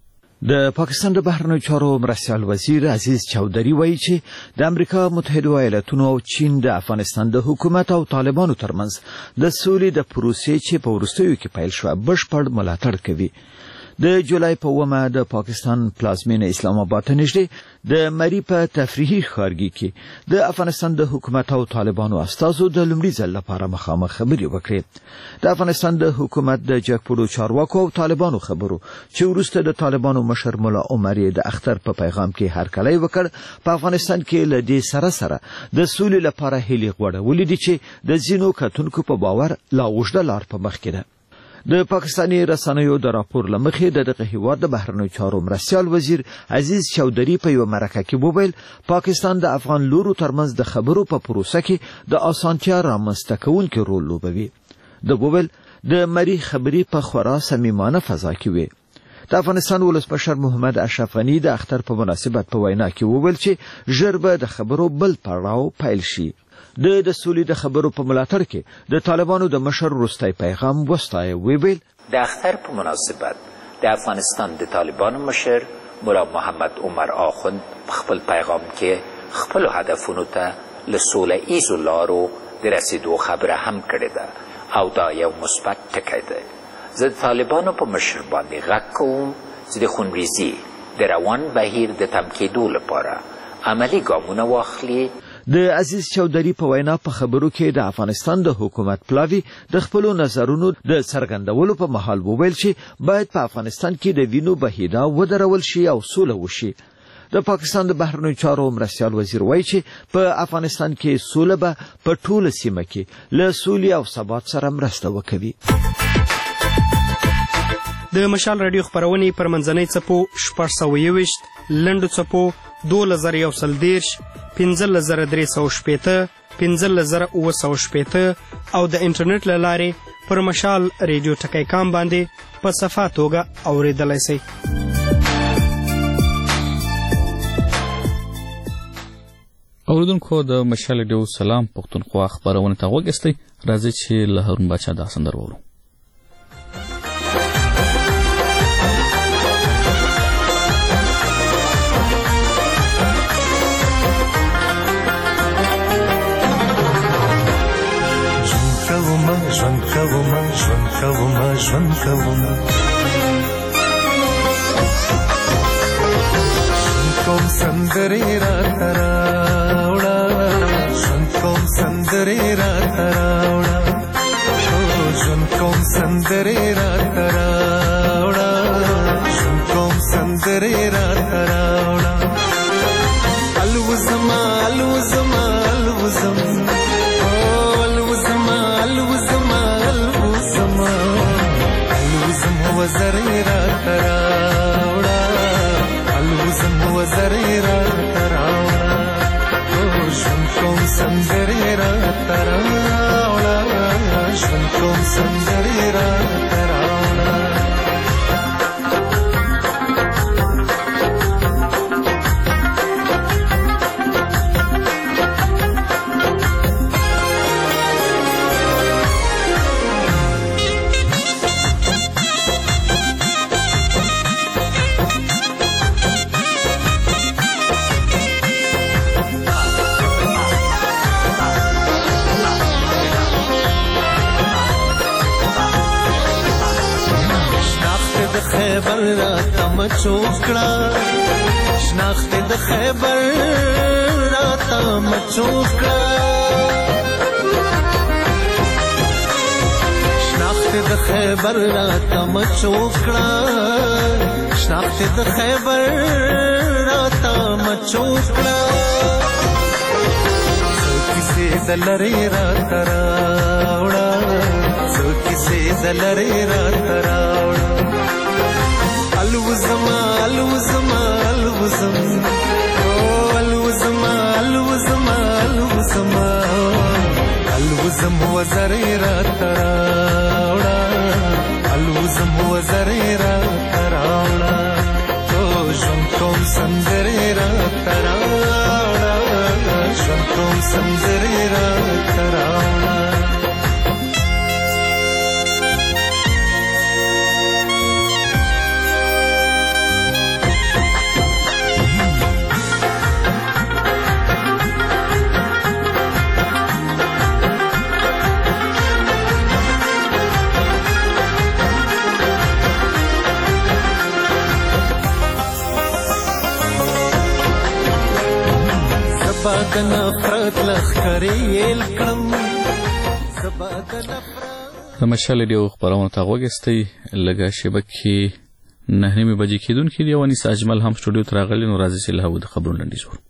د پاکستان د بهرنیو چارو مرستیال وزیر عزیز چودري وایي چې د امریکا متحده ایالاتونو او چین د افغانستان د حکومت او طالبانو ترمنځ د سولې د پروسې چې په وروستیو کې پیل شوه بشپړ ملاتړ کوي. د جولای په 9 د پاکستان پلازمینه اسلام آباد ته نږدې د مری په تفریحي ښارګي کې د افغانستان د حکومت او طالبانو استازو د لومړي ځل لپاره مخامخ خبرې وکړې. د افغانستان د حکومت د جګپوړو چارواکو او طالبانو خبرو چې وروسته د طالبانو مشر مولا عمر د اختر په پیغام کې هرکلی وکړ په افغانستان کې له دې سره د سولې لپاره هیلې غوړولې دي چې د ځینو کتونکو په باور لا اوږده لار په مخ کې ده. د پاکستاني رسنیو د راپور لمخې دغه هیواد د بهرنیو چارو مرستیال وزیر عزیز چودري په یو مرکه کې وویل پاکستان د افغان لورو ترمنځ د خبرو په پروسه کې د اسانتیا رامنځته کوونکي رول لوبوي. د وویل د مری خبرې په خورا صمیمانه فضا کې وي. د افغانستان ولسمشر محمد اشرف غني د اختر په مناسبت په وینا کې وویل چې ژر به د خبرو بل پړاو پیل شي. د سولې د خبرو په ملاتړ کې د طالبانو د مشر وروستی پیغام وستایه. ویل د اختر په مناسبت د افغانستان د طالبانو مشر مولا محمد عمر آخوند په خپل پیغام کې خپل هدفونو ته له سوله ایزو لارو د رسیدو خبره هم کړې ده او دا یو مثبت ټکی دی. زه د طالبانو په مشر باندې غږ کوم چې د خونریزي د روان بهیر د تم کېدو لپاره عملي ګامونه واخلي. د عزیز چودري په وینا په خبرو کې د افغانستان د حکومت پلاوی د خپل نظرونو د څرګندولو په مهال وویل چې باید په افغانستان کې د وینو بهیدا ودرول شي او سوله وشي. د پاکستان د بهرنیو چارو مرستیال وزیر وایي چې په افغانستان کې سوله به په ټوله سیمه کې له سولې او ثبات سره مرسته وکوي. د مشال رادیو خپرونې پر منځنۍ څپو 621 لنډو څپو 2110 15360 15960 او د انټرنیټ له لارې پر مشال ریډیو ټکی کام باندې په صفا توګه اورېدلی شئ. اوریدونکو د مشال ریډیو سلام پښتونخوا خپرونه ته غوږ ایستی. راځئ چې له هارون باچا دا سندره واورو. ژوند کوم سندرې راته راوړه ژوند کوم سندرې راته راوړه ژوند کوم سندرې راته راوړه ژوند کوم سندرې راته راوړه الوزما الوزما الوزم وزرې راته راوړه الوزم وزرې راته راوړه ژوند کوم سندرې راته راوړه ژوند کوم سندرې راته راوړه. خیبر راته مچوکړه شناخت د خیبر راته مچوکړه شناخت د خیبر راته مچوکړه شناخت د خیبر راته مچوکړه څو کیسې د لرې راته راوړه څو کیسې د لرې راته راوړه الوزما الوزما الوزم الوزما الوزما الوزما الوزم وزرې راته راوړه الوزم وزرې راته راوړه ژوند کوم سندرې راته راته راوړه ژوند کوم سندرې راته راوړه د نفرت لښکرې یېل کړم د مشال ریډیو خپرونو ته غوږ ایستی لږه شیبه کې 9 بجې کېدونکې دي او انیس اجمل هم سټوډیو ته راغلی نو راځئ چې له هغوی د خبرونو لنډیز ورو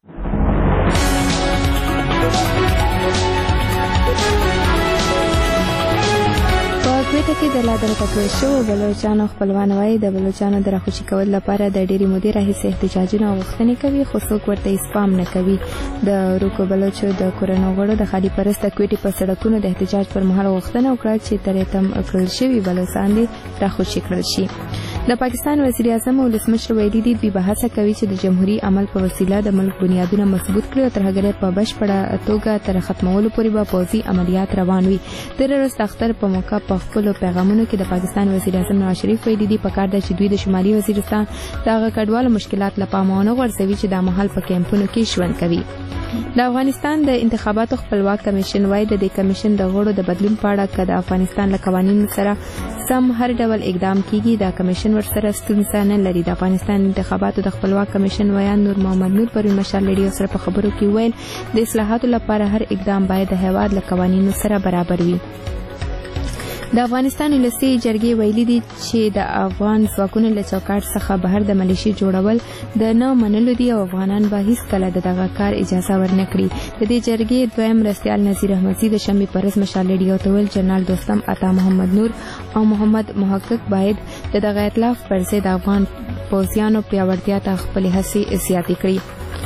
کویټه کې د لا درته کړل شوو بلوچانو خپلوان وایي د بلوچانو د راخوشي کولو لپاره د ډېرې مودې راهیسې احتجاجونه او غوښتنې کوي خو څوک ورته اسپام نه کوي د روکو بلوچو د کورنو غړو د خالي پرسته کویټې په سړکونو د احتجاج پر مهال غوښتنه وکړه چې ترې تم کړل شوي بلوچان دې راخوشي کړل شي د پاکستان وزیر اعظم ولسمشر ویلي دي دوی به هڅه کوي چې د جمهوریت عمل په وسیله د ملک بنیادونه مضبوط کړي او تر هغه په بشپړه توګه تر ختمولو پورې به پوځي عملیات روان وي تر ورځ اختر په موقع په خپل پیغامونو کې د پاکستان وزیر اعظم نواز شریف ویلي دي پکار ده چې دوی د شمالي وزیرستان د هغه کډوالو مشکلات له پامه ونه غورځوي چې دا مهال په کیمپونو کې ژوند کوي د افغانستان د انتخاباتو خپلواک کمیشن وايي د دې کمیشن د غړو د بدلون په اړه که د افغانستان له قوانینو سره سم هر ډول اقدام کیږي دا کمیشن ورسره ستونزه نه لري د افغانستان انتخاباتو د خپلواک کمیشن ویان نور محمد نور پرون مشال ریډیو سره په خبرو کې ویل د اصلاحاتو لپاره هر اقدام باید د هیواد له قوانینو سره برابر وي د افغانستان ولسي جرګې ویلي دي چې د افغان ځواکونو له چوکاټ څخه بهر د ملیشي جوړول د نه منلو دي او افغانان به هیڅکله د دغه کار اجازه ورنه کړي د دې جرګې دویم مرستیال نذیر احمدزي د شنبې په ورځ مشال ریډیو ته ویل جنرال دوستم عطا محمد نور او محمد محقق باید د دغه ائتلاف پر ضد د افغان پوځیانو پیاوړتیا ته خپلې هڅې زیاتې کړي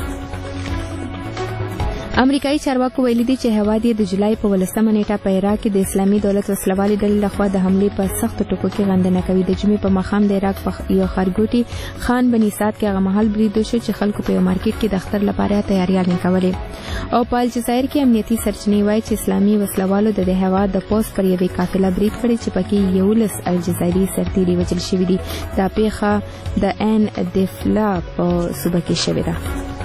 امریکایي چارواکو ویلي دي چې هیواد یې د جولای په 18 نیټه په عراق کې د اسلامي دولت وسلوالې ډلې لخوا د حملې په سختو ټکو کې غندنه کوي د جمعې په ماښام د عراق په یو ښارګوټي خان بني سعد کې هغه مهال برید وشو چې خلکو په یو مارکیټ کې د اختر لپاره تیاریانې کولې او په الجزایر کې امنیتي سرچینې وایي چې اسلامي وسلوالو د دې هیواد د پوځ پر یوې قافله برید کړی چې پکې 11 الجزایري سرتیري وژل شوي دي دا پیښه د ان دفلا په صوبه کې شوې ده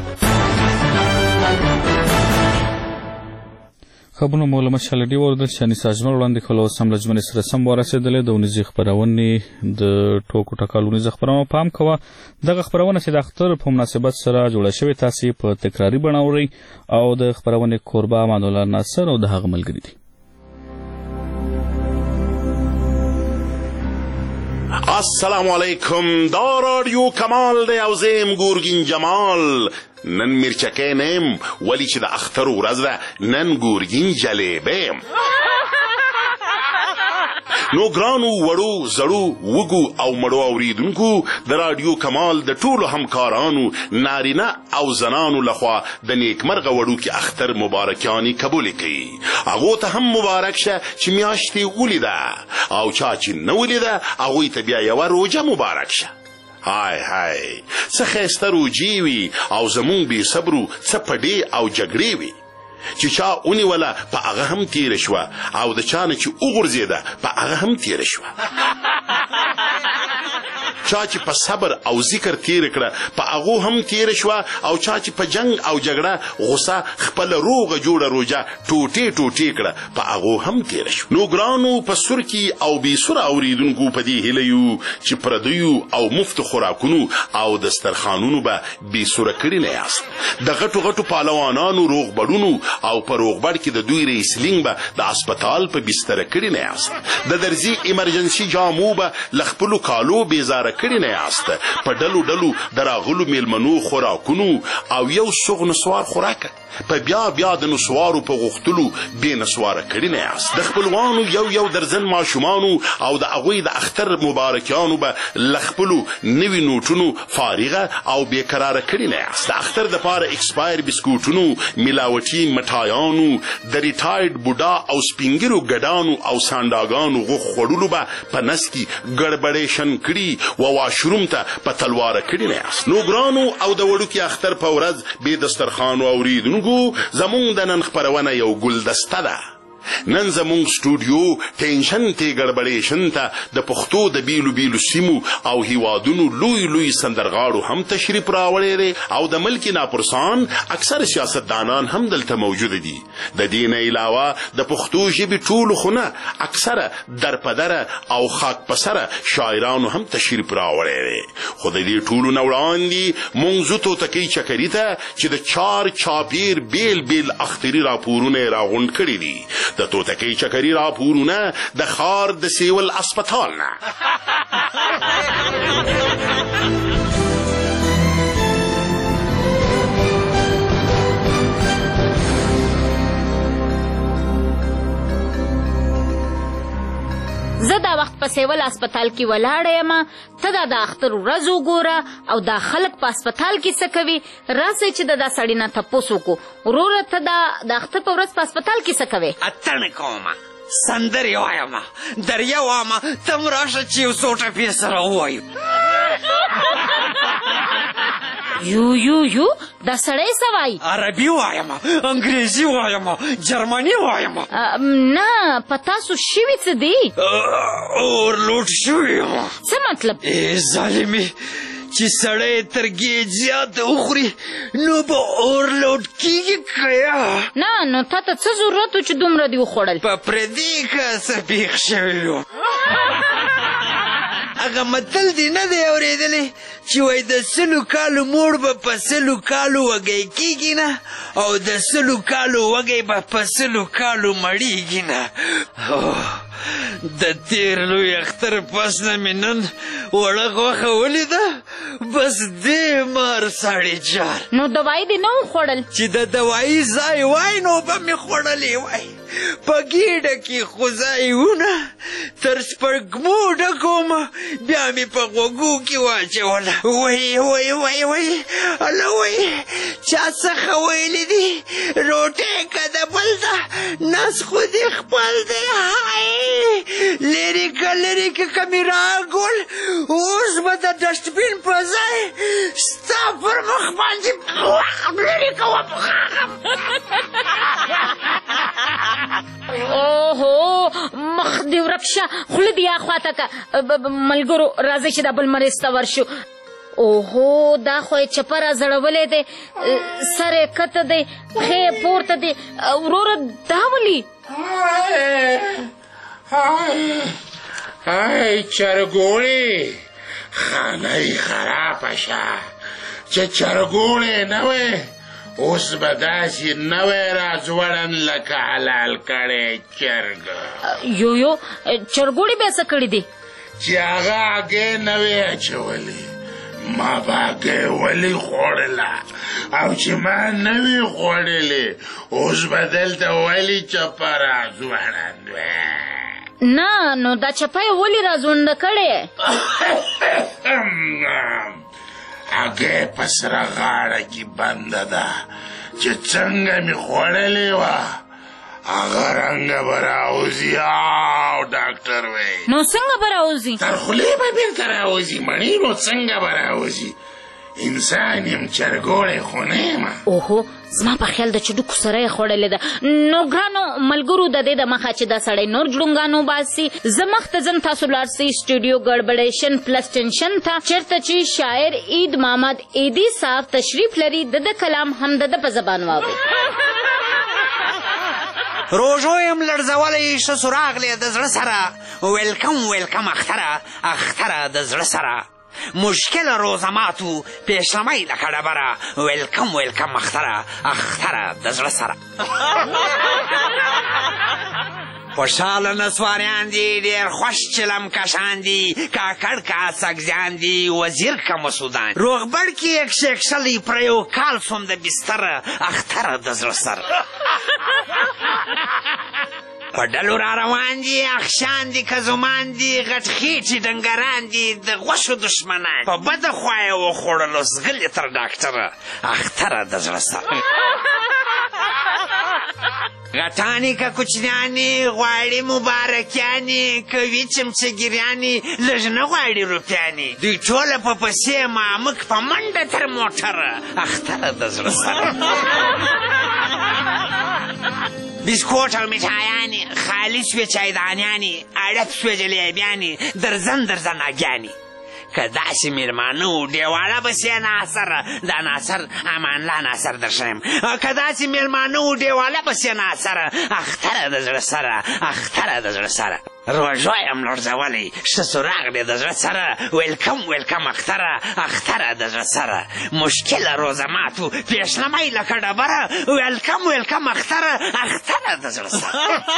خبرونه مو له مشال ریډیو واوریدل چې انیس اجمل وړاندې کول اوس هم له ژمنې سره سم ورسېدلې د اونیزې خپرونې د ټوکو ټکالو اونیزه خپرونه پام کوه دغه خپرونه چې د اختر په مناسبت سره جوړه شوې تاسې په تکراري بڼه اورئ او د خپرونې کوربه امانالله ناصر او د هغه ملګري دي السلام علیکم دا رادیو کمال دی او زیم ګورګین جمال نن میرچکې نیم ولی چې د اختر ورځ ده نن ګورګین جلیبیم نو ګرانو وړو زړو وګو او مړو اوریدونکو د رادیو کمال د ټولو همکارانو نارینه او زنانو لخوا د نیکمرغه وړو کې اختر مبارکیانې قبول کړي هغو ته هم مبارک شه چې میاشتې ولیده او چا چې نه ولیده هغوی ته بیا یوه روژه مبارک شه های څه ښایسته روجې وي او زمونږ بې صبرو څه پډې او جګړې وي چې چا ونیوله په هغه هم تیره شوه او د چا نه چې وغورځېده په هغه هم تیره شوه چا چې په صبر او ذکر تیر کړه په هغو هم تیر شوه او چا چې په جنگ او جګړه غصه خپل روغه جوړه روجه ټوټې ټوټې کړه په هغو هم تیر شوه نو ګرانو په سور کې او بې سوره اوریدونکو په دې هیله یو چې پردیو او مفت خوراکونو او دسترخوانونو به بې سوره کړي نه یاست د غټو غټو پهلوانانو روغبړونو او په روغبړ کې د دوی ریسلینګ به د هسپتال په بستره کړي نه یاست د درځي ایمرجنسي جامو به له خپلو کالو بېزاره کړي نه یاست په ډلو ډلو د راغلو میلمنو خوراکونو او یو سوغ نسوار خوراکه په بیا د نسوارو په غوښتلو بې نسواره کړي نه یاست د خپلوانو یو درزن ماشومانو او د هغوی د اختر مبارکیانو به له خپلو نوي نوټونو فارغه او بېقراره کړي نه یاست د اختر دپاره اکسپایر بسکوټونو ملاوټي مټایانو د ریټایرډ بوډا او سپینګرو ګډانو او سانډاګانو غوښ خوړلو به په نس کې ګړبړېشن کړي و واشروم ته په تلواره کړي نه یاست. نو ګرانو او د وړوکي اختر په ورځ بې دسترخوانو اوریدونکو زموږ د نن خپرونه یو ګلدسته ده. نن زموږ سټوډیو ټینشن ته ګډوډېشن ته د پښتو د بیلو بیلو سیمو او هیوادونو لوی سندرغاړو هم تشریف راوړی دی او د ملک ناپرسان اکثر سیاستدانان هم دلته موجود دي. د دې نه علاوه د پښتو ژبې ټولو خونه اکثره درپدره او خاک پسره شاعرانو هم تشریف راوړی دی. خو د دې ټولو نه وړاندې موږ ځو توتکۍ چکري ته چې د چار چاپیر بیل اختري راپورونه یې راغونډ کړي دي. د توتکۍ چکري راپورونه د ښار د سیول اسپتال نه. زه دا وخت په سیول اسپتال کې ولاړه یم، ته دا د اختر ورځ وګوره او دا خلک په اسپتال کې څه کوي. راسئ چې دا سړي نه تپوس وکړو. وروره ته دا د اختر په ورځ په اسپتال کې څه کوې؟ اتڼ کومه، سندرې وایم، دریا وایم، ته م راشه چې یو څو ټپې سره ووایو. یو دا سړی څه وایي؟ عربي وایم، انګریزي وایم، جرمني وایم. نه په تاسو شوي څه دي؟ اورلوډ شوي یم. څه مطلب؟ ظالمې چې سړی ترګې زیات وخوري نو به اورلوډ کېږي که یا نه؟ نو تا ته څه ضرورت و چې دومره دې وخوړل؟ په پردي که څه پېښ شوي وو. هغه متل دی نه دی اورېدلی چې وایي د 100 کالو موړ به په 100 کالو وږی کېږي نه او د 100 کالو وږی به په 100 کالو مړېږي نه. د تیر لوی اختر پس نه مې نن وړه غوښه ولیده، بس دې مار ساړې جار. نو دوايي دې نه وخوړل؟ چې د دوایي ځای وای نو به مې خوړلې وای. په ګېډه کې خو ځایونه تر سپږمو ډکومه بیا مې په غوږو کې واچوله. وای هله وای چا څخه ویلي دي روټۍ که د بل ده نس خو دې خپل دی. لرې که مې راګول اوس به د ډسټبین په ځای ستا پر مخ باندې لرې کوم. اوهو مخ دې ورک شه، خوله دې اخواته که. ملګرو راځئ چې دا بل مریض ته ورشو. اوهو دا خو یې چپه را زړولی دی، سر یې کته دی، پښې یې پورته دی. وروره دا ولي؟ ای چرګوړې خانه یې خرابه شه چې چرګوړې نه وې اوس به داسې نه وی راځوړن لکه حلال کړی چرګ. یو چرګوړې بیا څه کړي دي؟ چې هغه هګۍ نه وی اچولې، ما به هګۍ ولې خوړله او چې ما نه وی خوړلې اوس به دلته ولې چپه راځوړن وی. نه نو دا چپه یې ولې راځونډه کړې؟ هګۍ په سره غاړه کې بنده ده چې څنګه مې خوړلې وه هغه رنګه به راوځي. او ډاکټر وی نو څنګه به راوځي؟ تر خولې به بېرته راوځي مړې. نو څنګه به راوځي؟ انسان یم چرګوړی خو نه یم. اوهو زما په خیال ده چې ډوکو سره یې خوړلې ده. نو ګرانو ملګرو د دې د مخه چې دا سړی نور جړونګانو باسي زه مخته ځم تاسو لاړ سئ سټوډیو ګډبډیشن پلس ټینشن ته چېرته چې شاعر عید محمد عیدي صاحب تشریف لري. د ده کلام هم د ده په زبان واورئ. روژو یم لړزولی ښه سراغ لی د زړه سره ویلکم اختره د زړه سره مشکل روزه ماتو پیشلمی لکه ډبره ویلکم اختره د زړه سره. خوشحاله نسواریان دي ډېر خوش چلم کشان دي کاکړ کا سګزیان دي وزیر کا مسودان روغبړ کې یک شیک شلی پر یو کال سوم د بستر اختره د زړه سره. په ډلو را روان دي اخشان دي کزومان دي غټ خېټې ډنګران دي د غوښو دشمنان په بده خوا یې وخوړلو زغلې تر ډاکټره اختره د زړه سره. غټانې که کوچنیانې غواړي مبارکیانې کوي چمچهګیریانې لږ نه غواړي روپیانې دوی ټوله په پسې مامک په منډه تر موټره اختره د زړه سره بسکوټ او میټایانې خالي سوې چایدانیانې اړپ سوې جلیبیانې درزن اګیانې که داسې مېلمانه و ډېواله بس یې ناصر دا ناصر امان الله ناصر در ښیم که داسې مېلمانه و ډېواله بس یې ناصر اختره د زړه سره اختره د زړه سره روژو یم لړزولی ښه سراغ دی د زړه سره ویلکم اختره اختره د زړه سره مشکله روزه ماتو پیشنمۍ لکه ډبره ویلکم اختره اختره د زړه سره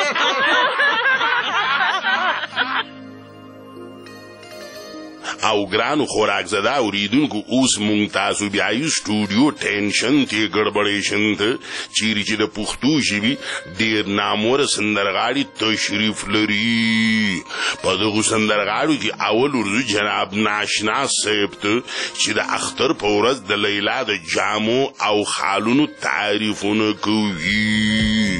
او ګرانو خوراک زده اوریدونکو اوس مونږ تاسو بیایو سټوډیو ټینشن ته ګډبډیشن ته چیرې چې د پښتو ژبې ډېر ناموره سندرغاړي تشریف لري په دغو سندرغاړو کې اول ورځو جناب ناشنا صاحب ته چې د اختر په ورځ د لیلا د جامو او خالونو تعریفونه کوي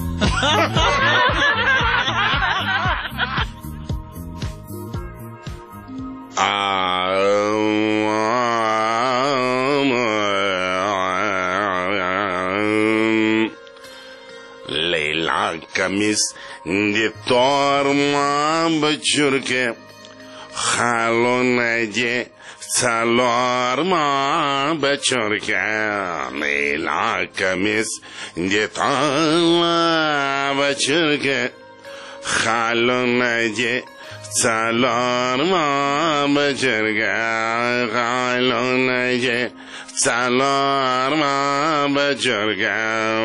لیلا کمیس دی تور ما بچور کے خالو نجے څلور ما بچور کے لیلا کمیس دی تور ما بچور کے خالو نجے څلور ما بچور کے خالو نجے څلور ما بچور کے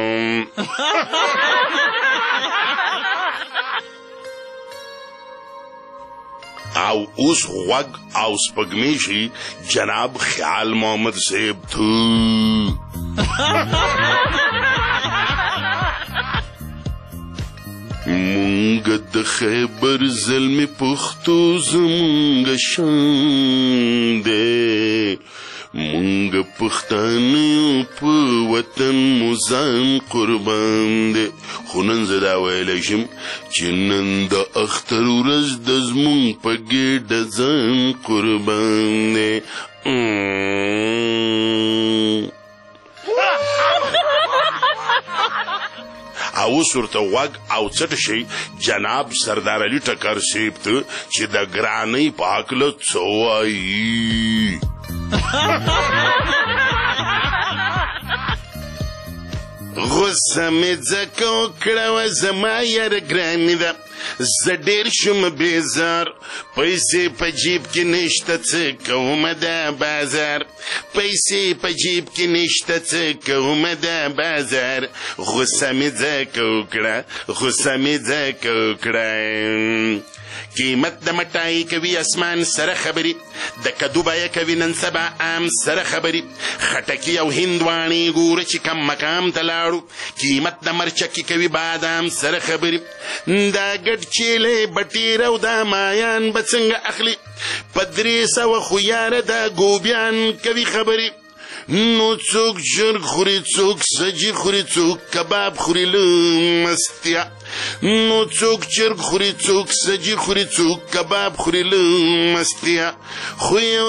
او اوس غوږ او سپګمې شي جناب خیال محمد صاحب ته مونږ د خیبر زلمې پښتو زمونږ شان دی مونږ پښتانه په وطن مو ځان قربان دی خو نن زه دا ویلی شم چې نن د اختر ورځ د زمونږ په ګېډه ځان قربان دی اوس ورته غوږ او څټ شي جناب سردار علي ټکر صاحب ته چې د ګرانۍ په هکله څه وایي غصه مې ځکه وکړه وه زما یاره ګرانې ده زه ډېر شوم بیزار پیسې په جیب کې نشته څه کومه دا بازار پیسې په جیب کې نشته څه کومه دا بازار غصه مې ځکه وکړه قیمت د مټای کوي اسمان سره خبري د کدو بیا کوي نن سبا عام سره خبري خټکی او هندواني ګوره چې کم مقام ته لاړو قیمت د مرچکی کوي بادام سره خبري دا ګډ چیلې بټیر او دا مایان به څنګه اخلي په 300 خو یاره دا ګوبیان کوي خبري نو څوک جرګ خوري څوک سجي خوري څوک کباب خوري لمستیا نو څوک جرګ خوري څوک سجي خوري څوک کباب خوري لمستیا خو یو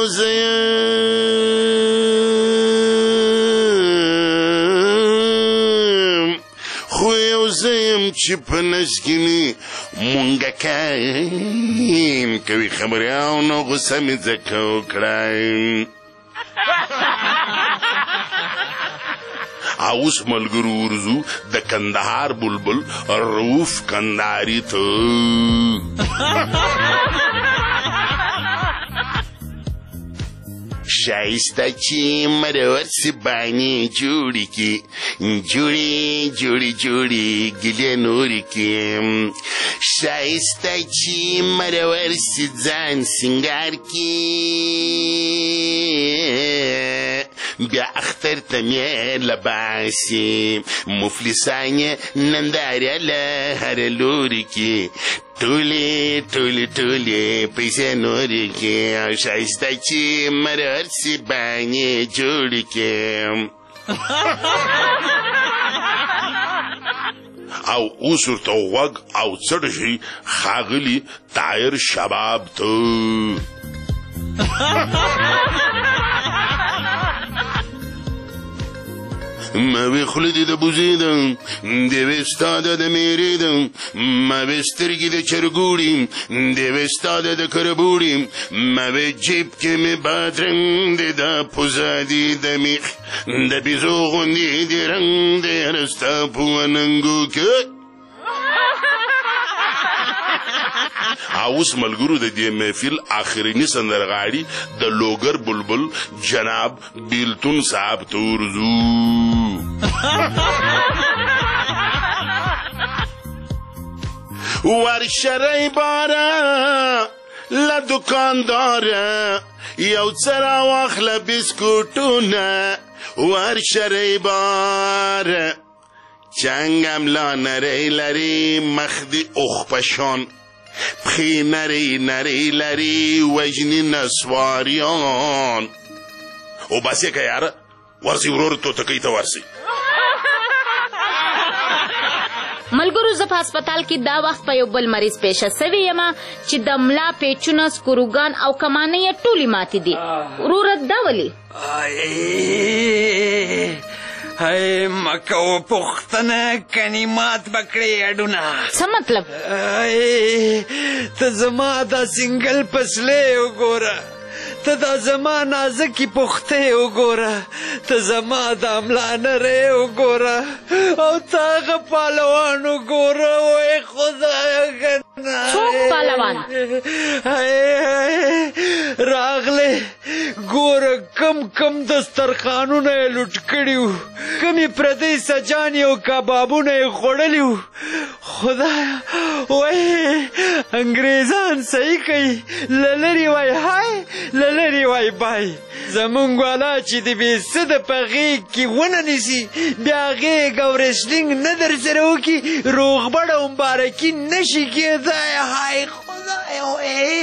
زیم چې په نسکینی مونږه کایم کوي خبرې او نو غصه مې ځکه وکړایم اوس ملګرو ورځو د کندهار بلبل رؤوف کندهاري ته شایسته چې مرور سی بانې جوړې کې جوړې ګلې نورې کې شایسته چې مرور سی ځان سنگار کې بیا اختر ته مې لباسي مفلسانې نندارې له هر لوري کې ټولې پیسې نورې کې او شایسته چې مرور سی بانې جوړې کې او اوس ورته غوږ او څټ شي ښاغلي طاهر شباب ته موې خوله دې د بوزې ده دیوې ستا ده د میرې ده موې سترګې د چرګوړي دیوې ستا ده د کربوړي موې جیب کې مې بادرنګ دی دا پوزه دي د میخ د بیزو غوندې دې رنګ دی هره ستا په وننګو کې اوس ملګرو د دې محفل آخرینی سندرغاړي د لوګر بلبل جناب بیلتون صاحب تورزو ورشرای بارا له دکانداره یو څه راواخله بسکوټونه ورشرای باره چنګم لا نری لري مخ دې اوښ پشان پخې نری نری لري وژني نسواریان او بس یې که یاره ورسي ورور توتکۍ ته ورسي ملګرو زه په هسپتال کې دا وخت په یو بل مریض پیښه سوې یم چې د ملا پیچونه سکروګان او کمانۍ یې ټولې ماتې دي وروره دا ولې هی مکو پختنه کنی مات بکړې اډونه څه مطلب ته زما دا سنگل پسلې وګوره ته دا زما نازکې پختې وګوره ته زما دا ملا نرۍ وګوره او ته هغه پهلوان وګوره وای خدایه کنه څوک پهلوان راغلی ګوره کم دسترخوانونه یې لوټ کړي وو کمې پردۍ سجانې او کبابونه یې خوړلي وو خدایه وای انګریزان صحیح کوي له لرې وای های له لرې وای بای زمونږ والا چې د بې څه د په غېږ کې ونه نیسي بیا غېږ او رسلینګ نه در سره وکړي روغبړ او مبارکي نه شي کېدای های خدای وای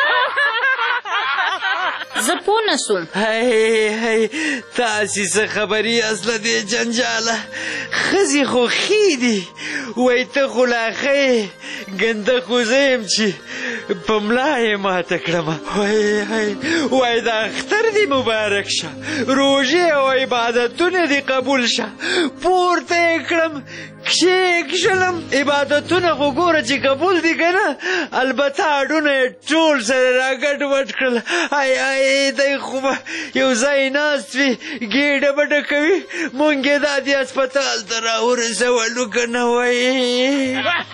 زه پوه نه سوم هی تاسې څه خبري اصله دې جنجاله ښځې خو ښې دي وای ته خو لا ښه یې ګنده خو زه یم چې په ملا یې ماته کړمه وای دا اختر دې مبارک شه روژې او عبادتونه دې قبول شه پورته یې کړم کښېږدم عبادتونه خو ګوره چې قبول دي که نه البته اډونه یې ټول سره راګډ وډ کړل دی خو به یو ځای ناست وي ګېډه بډه کوي مونږ یې دا دې هسپتال ته راورسولو که نه وایي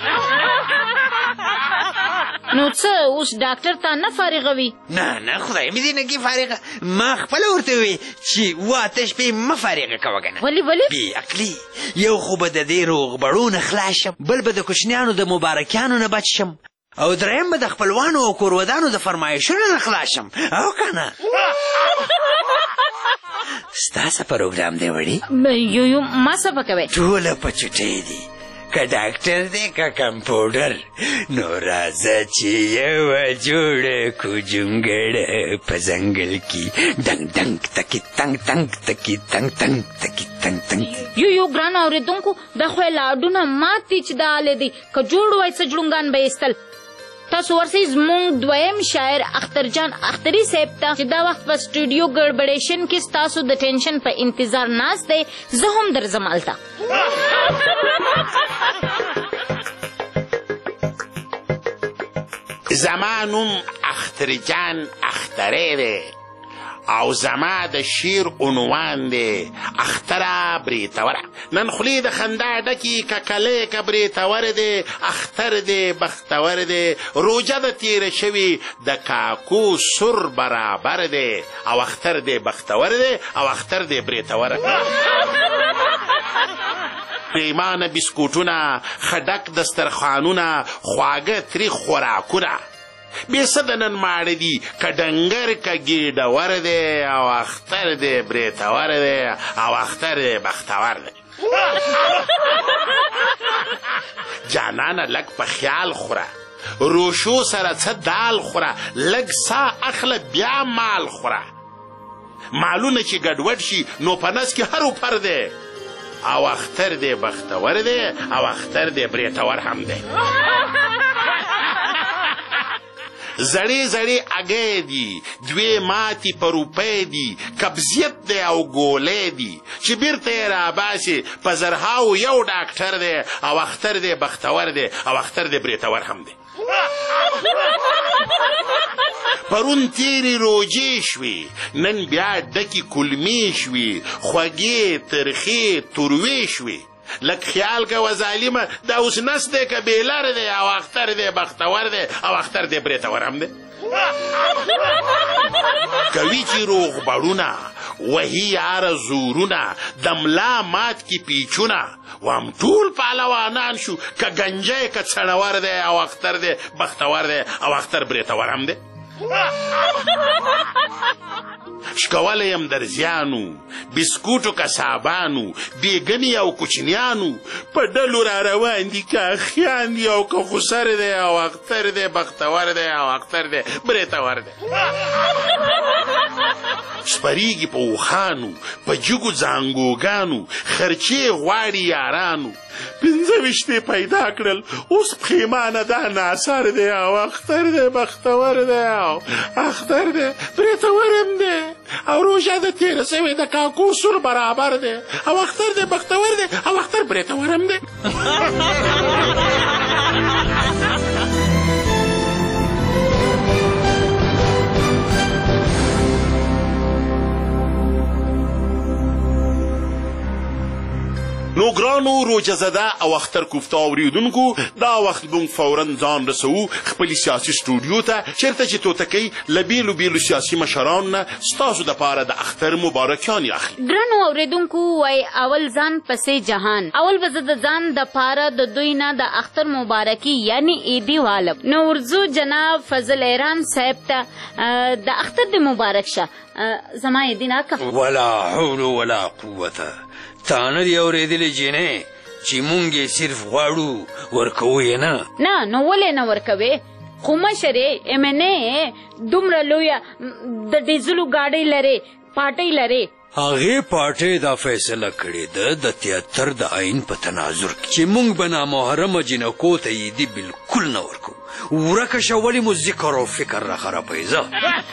نو څه اوس ډاکټر ته نه فارغوي نه خدای مې دې نه کې فارغه ما خپله ورته ووی چې واته شپې مه فارغه کوه که نه ولې بې عقلي یو خو به د دې روغبړو نه خلاص شم بل به د کوچنیانو د مبارکیانو نه بچ شم او دریم به د خپلوانو او کورودانو د فرمایشونو نه خلاص شم او که نه ستا څه پروګرام دی وړي یو ما څه پکوئ ټوله په چټۍ دي که ډاکټر دی که کمپاوډر نو راځه چې یوه جوړه کو جونګړه په ځنګل کې ډنګ ډنګ تکي تنګ تنګ تکي تنګ تنګ تکي تنګ تنګ یو ګران اورېدونکو دا خو یې لاډونه مات دي چې دا هلې دی که جوړ وای څه جړونګان به ایستل تاسو ورسئ زموږ دویم شاعر اخترجان اختري صاحب ته چې دا وخت په سټوډیو ګړبړېشن کې ستاسو د ټینشن په انتظار ناست دی زه هم درځم هلته زما نوم اخترجان اختری دی او زما د شیر عنوان دی اختره بریتوره نن خولې د خندا ډکې ککلی که بریتور دی اختر دی بختور دی روژه د تیره شوي د کاکو سر برابر دی او اختر دی بختور دی او اختر دی بریتوره پریمانه بسکوټونه خډک دسترخوانونه خواږه تریخ خوراکونه بېڅه د نن ماړه دي که ډنګر که ګېډور دی او اختر دی بریتور دی او اختر دی بختور دی جانانه لږ په خیال خوره روشو سره څه دال خوره لږ سا اخله بیا مال خوره مالونه چې ګډوډ شي نو په نس کې هر پر دی او اختر دی بختور دی او اختر دی بریتور هم دی زړې زړې اګې دي دوې ماتې په روپۍ دي قبضیت دی او ګولۍ دي چې بیرته یې راباسي په زرهاو یو ډاکټر دی او اختر دی بختور دی او اختر دی بریتور هم دی پرون تیری روجې شوې نن بیا ډکې کلمې شوې خوږې ترخې تروې شوې لک خیال کوه ظالمه دا اوس نس دی که بیلر دی او اختر دی بختور دی او اختر دی بریتور هم دی کوي چې روغبړونه وهي یاره زورونه د ملا مات کی پیچونه وام ټول پهلوانان شو که گنجی که څڼور دی او اختر دی بختور دی او اختر بریتور هم دی شکولی یم درزیانو بسکوټو کسابانو بیګنی او کوچنیانو په ډلو را روان دي که اخیان دي او که خسر دی او اختر دی بختور دی او اختر دی بریتور دی سپریږي په اوښانو په جګو زانګوګانو خرچې غواړي یارانو پنځه ویشتې پیدا کړل اوس پښیمانه دا ناصر دی او اختر دی بختور دی او اختر دی بریتور هم دی او روژه د تېره سوې د کاکو سور برابر دی او اختر دی بختور دی او اختر بریتور هم دی نو ګرانو روژه زده او اختر کوفته اورېدونکو دا وخت موږ فورا ځان رسوو خپلې سیاسي سټوډیو ته چېرته چې توتکۍ له بیلو بیلو سیاسي مشرانو نه ستاسو دپاره د اختر مبارکیانې اخلي ګرانو اورېدونکو وایي اول ځان پسې جهان اول به زه د ځان دپاره د دوی نه د اختر مبارکي یعنی عیدي والم نو ورځو جناب فضل ایران صاحب ته د اختر د مبارک شه زما عیدي ناکه ولا حول ولا قوته تا نه دي اورېدلې جینې چې مونږ یې صرف غواړو ورکوو یې نه نو ولې نه ورکوې خو مشر یې MNA دومره لویه د ډیزلو ګاډۍ لرې پاټۍ لرې هغې پاټۍ دا فیصله کړې ده د 73 د آئین په تناظر کې چې مونږ به نامحرمه جنکو ته عیدي بلکل نه ورکوو ورکه شه ولې مو ذکر او فکر را خرابوي زه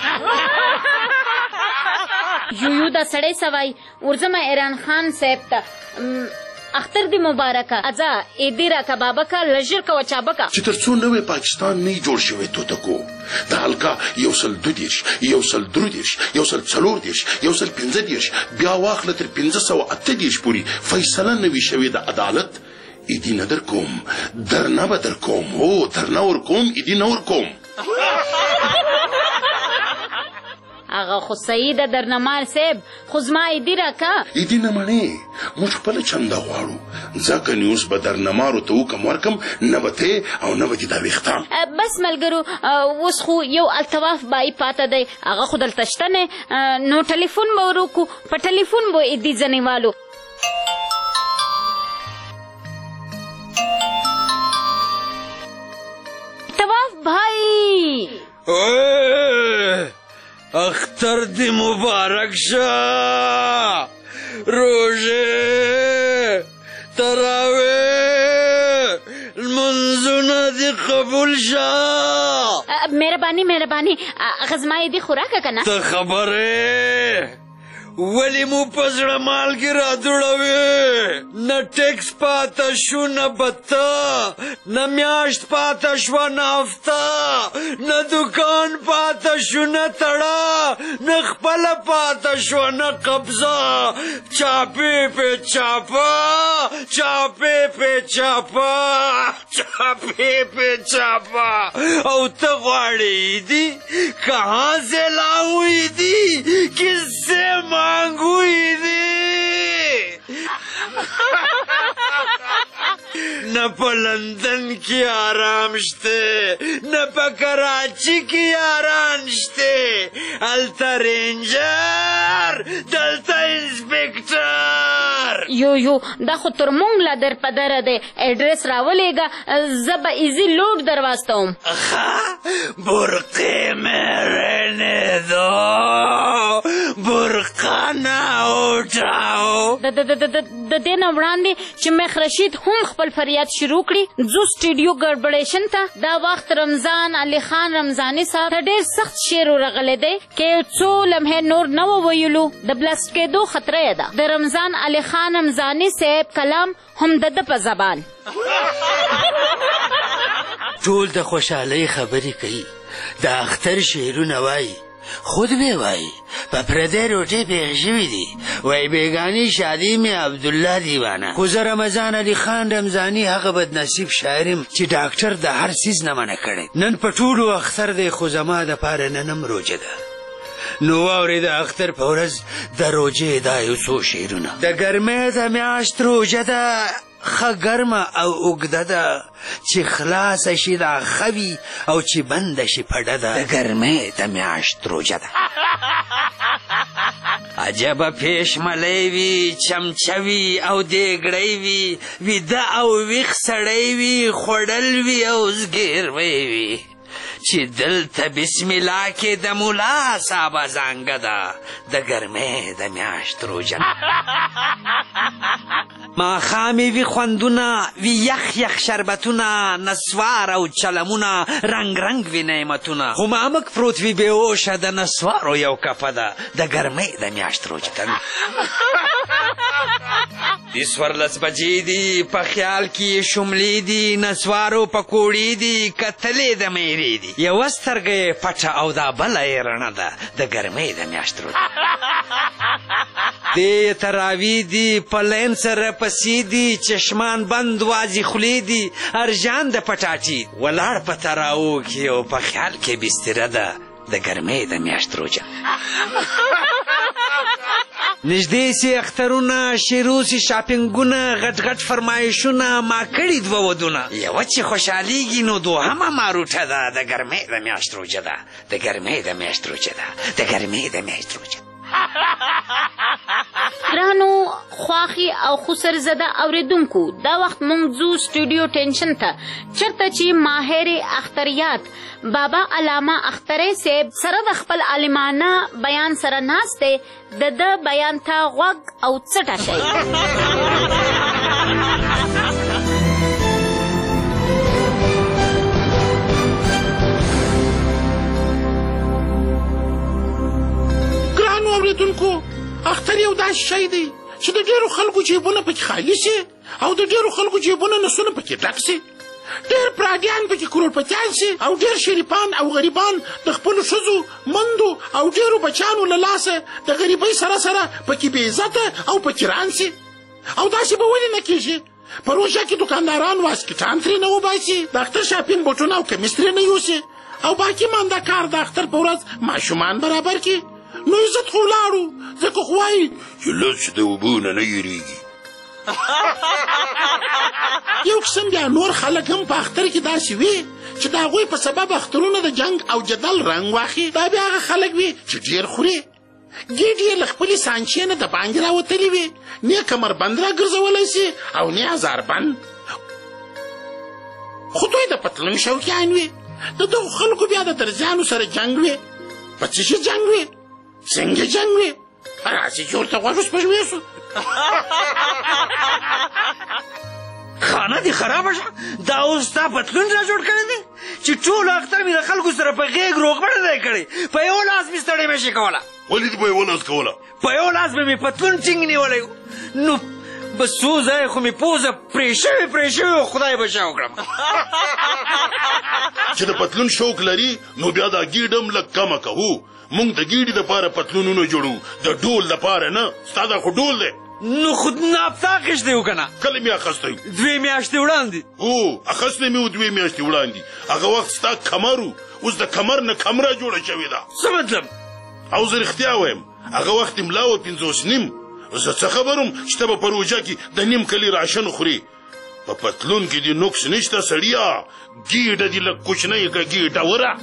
یو دا سړی سوای ورځمه ایران خان صاحب ته اختر دی مبارکه ازا عیدي راکه بابکه لژر کوه چابکه چې تر څو نوی پاکستان نه جوړ شوی توتکو د هلکه 132 133 134 135 بیا واخله تر 538 پورې فیصله نوي شوې د عدالت عیدي نه در کوم درنه به در کوم هو درنه ورکوم عیدي نه ورکوم هغه خو صحیح ده درنمار صاحب خو زما عیدي راکه عیدي نه منې موږ خپله چنده غواړو ځکه نیوس به درنمارو ته وکم ورکم نه به تی او نه به دي دا ویښتان بس ملګرو اوس خو یو الطواف بای پاته دی هغه خو دلته شته نه نو ټلیفون به وروکو په ټلیفون به عیدي ځنې والو طواف بھائی اختر دی مبارک شا روژه تراوی المنزونه دی قبول شا مهربانی غزمای دی خوراکه کنه ته خبره ولی مو پزړه مالګې را دوړوې نه ټیکس پاته شو نه بته نه میاشت پاته شوه نه هفته نه دوکان پاته شو نه تړه نه خپله پاته شوه نه قبضه چاپې پې چاپه چاپې پې چاپه چاپې پې چاپه او ته غواړې عیدي کہاں سے لاؤں عیدی کس سے مانگو عیدی نہ پا لندن کی آرام شتے نہ پا کراچی کی آرام شتے التا رینجر دلتا انسپیکٹر یو دا خو تر مونږ لا در پدره دی ایډرس راولېږه زه به ایزي لوډ در واستوم برقی میں رہنے دو برقع खाना उठाओ. د دې نه وړاندې چې مخ رشید هم خپل فریاد شروع کړي زو سټوډیو ګډبډیشن ته دا وخت رمضان علي خان رمضاني صاحب ته ډېر سخت شعر ورغلی دی کې څو لمحې نور نه وویلو د بلست کېدو خطره یې ده د رمضان علي خان رمضاني صاحب کلام هم د ده په زبان ټول د خوشحالۍ خبرې کوي د اختر شعرونه وایي خود به وایي په پردی روټۍ پېښې شوي دي وایي بېګانې شادي مې عبدالله دیوانه خو زه رمضان علي خان رمضاني هغه بدنصیب شاعر یم چې ډاکټر د هر څیز نه منع کړی نن په ټولو اختر دی خو زما دپاره نن هم روژه ده نو واورې د اختر په ورځ د روژې دا یو څو شعرونه د ګرمۍ د میاشت روژه ده ښه ګرمه او اوږده ده چې خلاصه شي دا ښه وي او چې بنده شي پډه ده د ګرمۍ د میاشت روژه ده عجبه پېشملی وي چمچه وي او دیګړی وي ویده او ویښ سړی وي خوړل وي او زګیروی وي چې دلته بسم الله کې د ملا صاحبه زانګه ده د ګرمۍ د میاشت روژه ماښامې وي خوندونه وي یخ یخ شربتونه نسوار او چلمونه رنګ رنګ وي نعمتونه خو مامک پروت وي بېهوشه د نسوارو یو کفه ده د ګرمۍ د میاشت روژه ده د 14 بجې دي په خیال کې شملې دي نسوارو پکوړې دي کتلې د میرې دي یوه سترګه یې پټه او دا بله یې رڼه ده د ګرمۍ د میاشت روژه دې تراوی دي په لین سره پسې دي چشمان بند وازي خولې دي ارجان د پټاټي ولاړ په تراو کې او په خیال کې بستره ده د ګرمۍ د میاشت روژه نږدې سي اخترونه شروع سي شاپینګونه غټ غټ فرمایشونه ما کړي دوه ودونه یوه چې خوشحالیږي نو دوهمه ماروټه ده د ګرمۍ د میاشت روژه ده د ګرمۍ د میاشت روژه ده د ګرمۍ د میاشت روژه ګرانو خواخي او خسر زده اوریدونکو دا وخت مونږ ځو سټوډیو ټینشن ته چرته چې ماهر اختریات بابا علامه اختری صاحب سره د خپل عالمانه بیان سره ناست دی د ده بیان ته غوږ او څټه شئ ګرانو اوریدونکو اختر یو داسې شی دی چې د ډېرو خلکو جیبونه پکې خالي سي او د ډېرو خلکو جیبونه نسونه پکې ډک سي ډېر پراډیان پکې کروړپتیان سي او ډېر شریفان او غریبان د خپلو ښځو مندو او ډېرو بچیانو له لاسه د غریبۍ سره سره پکې بې عزته او فقیران سي او داسې به ولې نه کېږي په روژه کې دوکانداران واسکټان ترې نه وباسي د اختر شاپینګ بوټونه او کمیس ترې نه یوسي او باقي مانده کار د اختر په ورځ ماشومان برابر کړي نو عزت خو ولاړو ځکه خو وایي چې لږ د اوبو نه نه یېرېږي یو قسم بیا نور خلک هم په اختر کې داسې وي چې د هغوی په سبب اخترونه د جنګ او جدل رنګ واخلي دا بیا هغه خلک وي چې ډېر خوري ګېډې یې له خپلې سانچې نه د باندې راوتلي وي نه یې کمربند راګرځولی سي او نه یې ازاربند خو دوی د پتلون شوقیان وي د دغو خلکو بیا د درزیانو سره جنګ وي په څه شي جنګ وي څنګه جنګ وي راسي چې ورته غوږ وسپږمې سو خانه دې خرابه شه دا اوس تا پتلون را جوړ کړی دی چې ټول اختر مې د خلکو سره په غېږ روغبړه دی کړی په یو لاس مې ستړی نه شي کوله ولې دې په یو لاس کوله په یو لاس به مې پتلون ټینګ نیولی نو بس څو ځایه خو مې پوزه پرې شوې خدای بچا وکړم چې د پتلون شوق لري نو بیا دا ګیډ هم لږ کمه کوو مونږ د ګیډې دپاره پتلونونه جوړو د ډول دپاره نه ستا دا خو ډول دی نو خود نافته اخیستی و که نه کله مې اخیستی 2 میاشتې وړاندې هو اخیستی مې و 2 میاشتې وړاندې هغه وخت ستا کمر و اوس د کمر نه کمره جوړه شوې ده څه مطلب او زه رښتیا وایم هغه وخت ملا و 50 نیم زه څه خبرم چې ته به په روژه کې د نیم کلي راشن خوري په پتلون کې دې نقص نشته سړیا ګیډه دې لږ کوچنۍ که ګیډه وره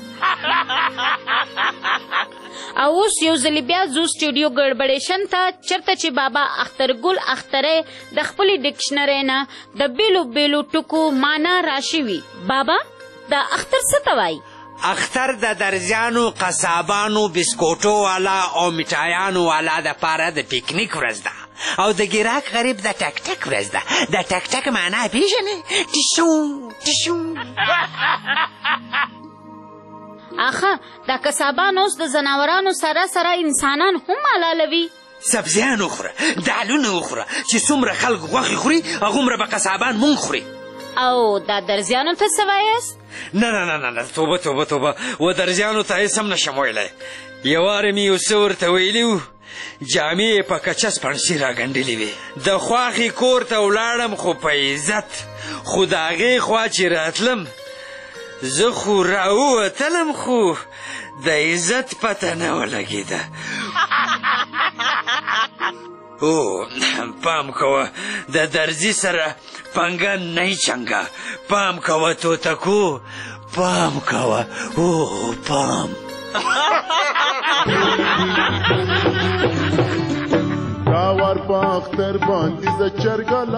او اوس یو ځلې بیا ځو سټوډیو ګډبډیشن ته چېرته چې بابا اخترګل اختری د خپلې ډکشنرۍ نه د بېلو بېلو ټکو معنا راشي وي بابا دا اختر څه ته وایي اختر د درزیانو قصابانو بسکوټو والا او مټایانو والا د پاره د پیکنیک ورځ ده او د ګیراک غریب د ټک ټک ورځ ده. د ټک ټک معنا پیژنې؟ ټشو ټشو. اخه دا قصابان اوس د زناورانو سره سره انسانان هم حلالوي. سبزیان وخوره، دالونه وخوره، چې څومره خلک غوښې خوري هغومره به قصابان مونږ خوري. او دا درزیانو ته څه وایاست؟ نه توبه توبه توبه، و درزیانو ته هېڅ هم نشم ویلی. یو وارې مې یو څه ورته ویلي وو، جامې یې په کچه سپڼسي راګنډلې وې. د خواښې کور ته ولاړم خو په عزت، خو د هغې خوا چې راتلم زه خو راووتلم خو د عزت پته نه ولګېده. او پام کوه د درزي سره پنګه نه چنګه، پام کوه توتکو، پام کوه، او پام. راور په اختر باندې ز چرګه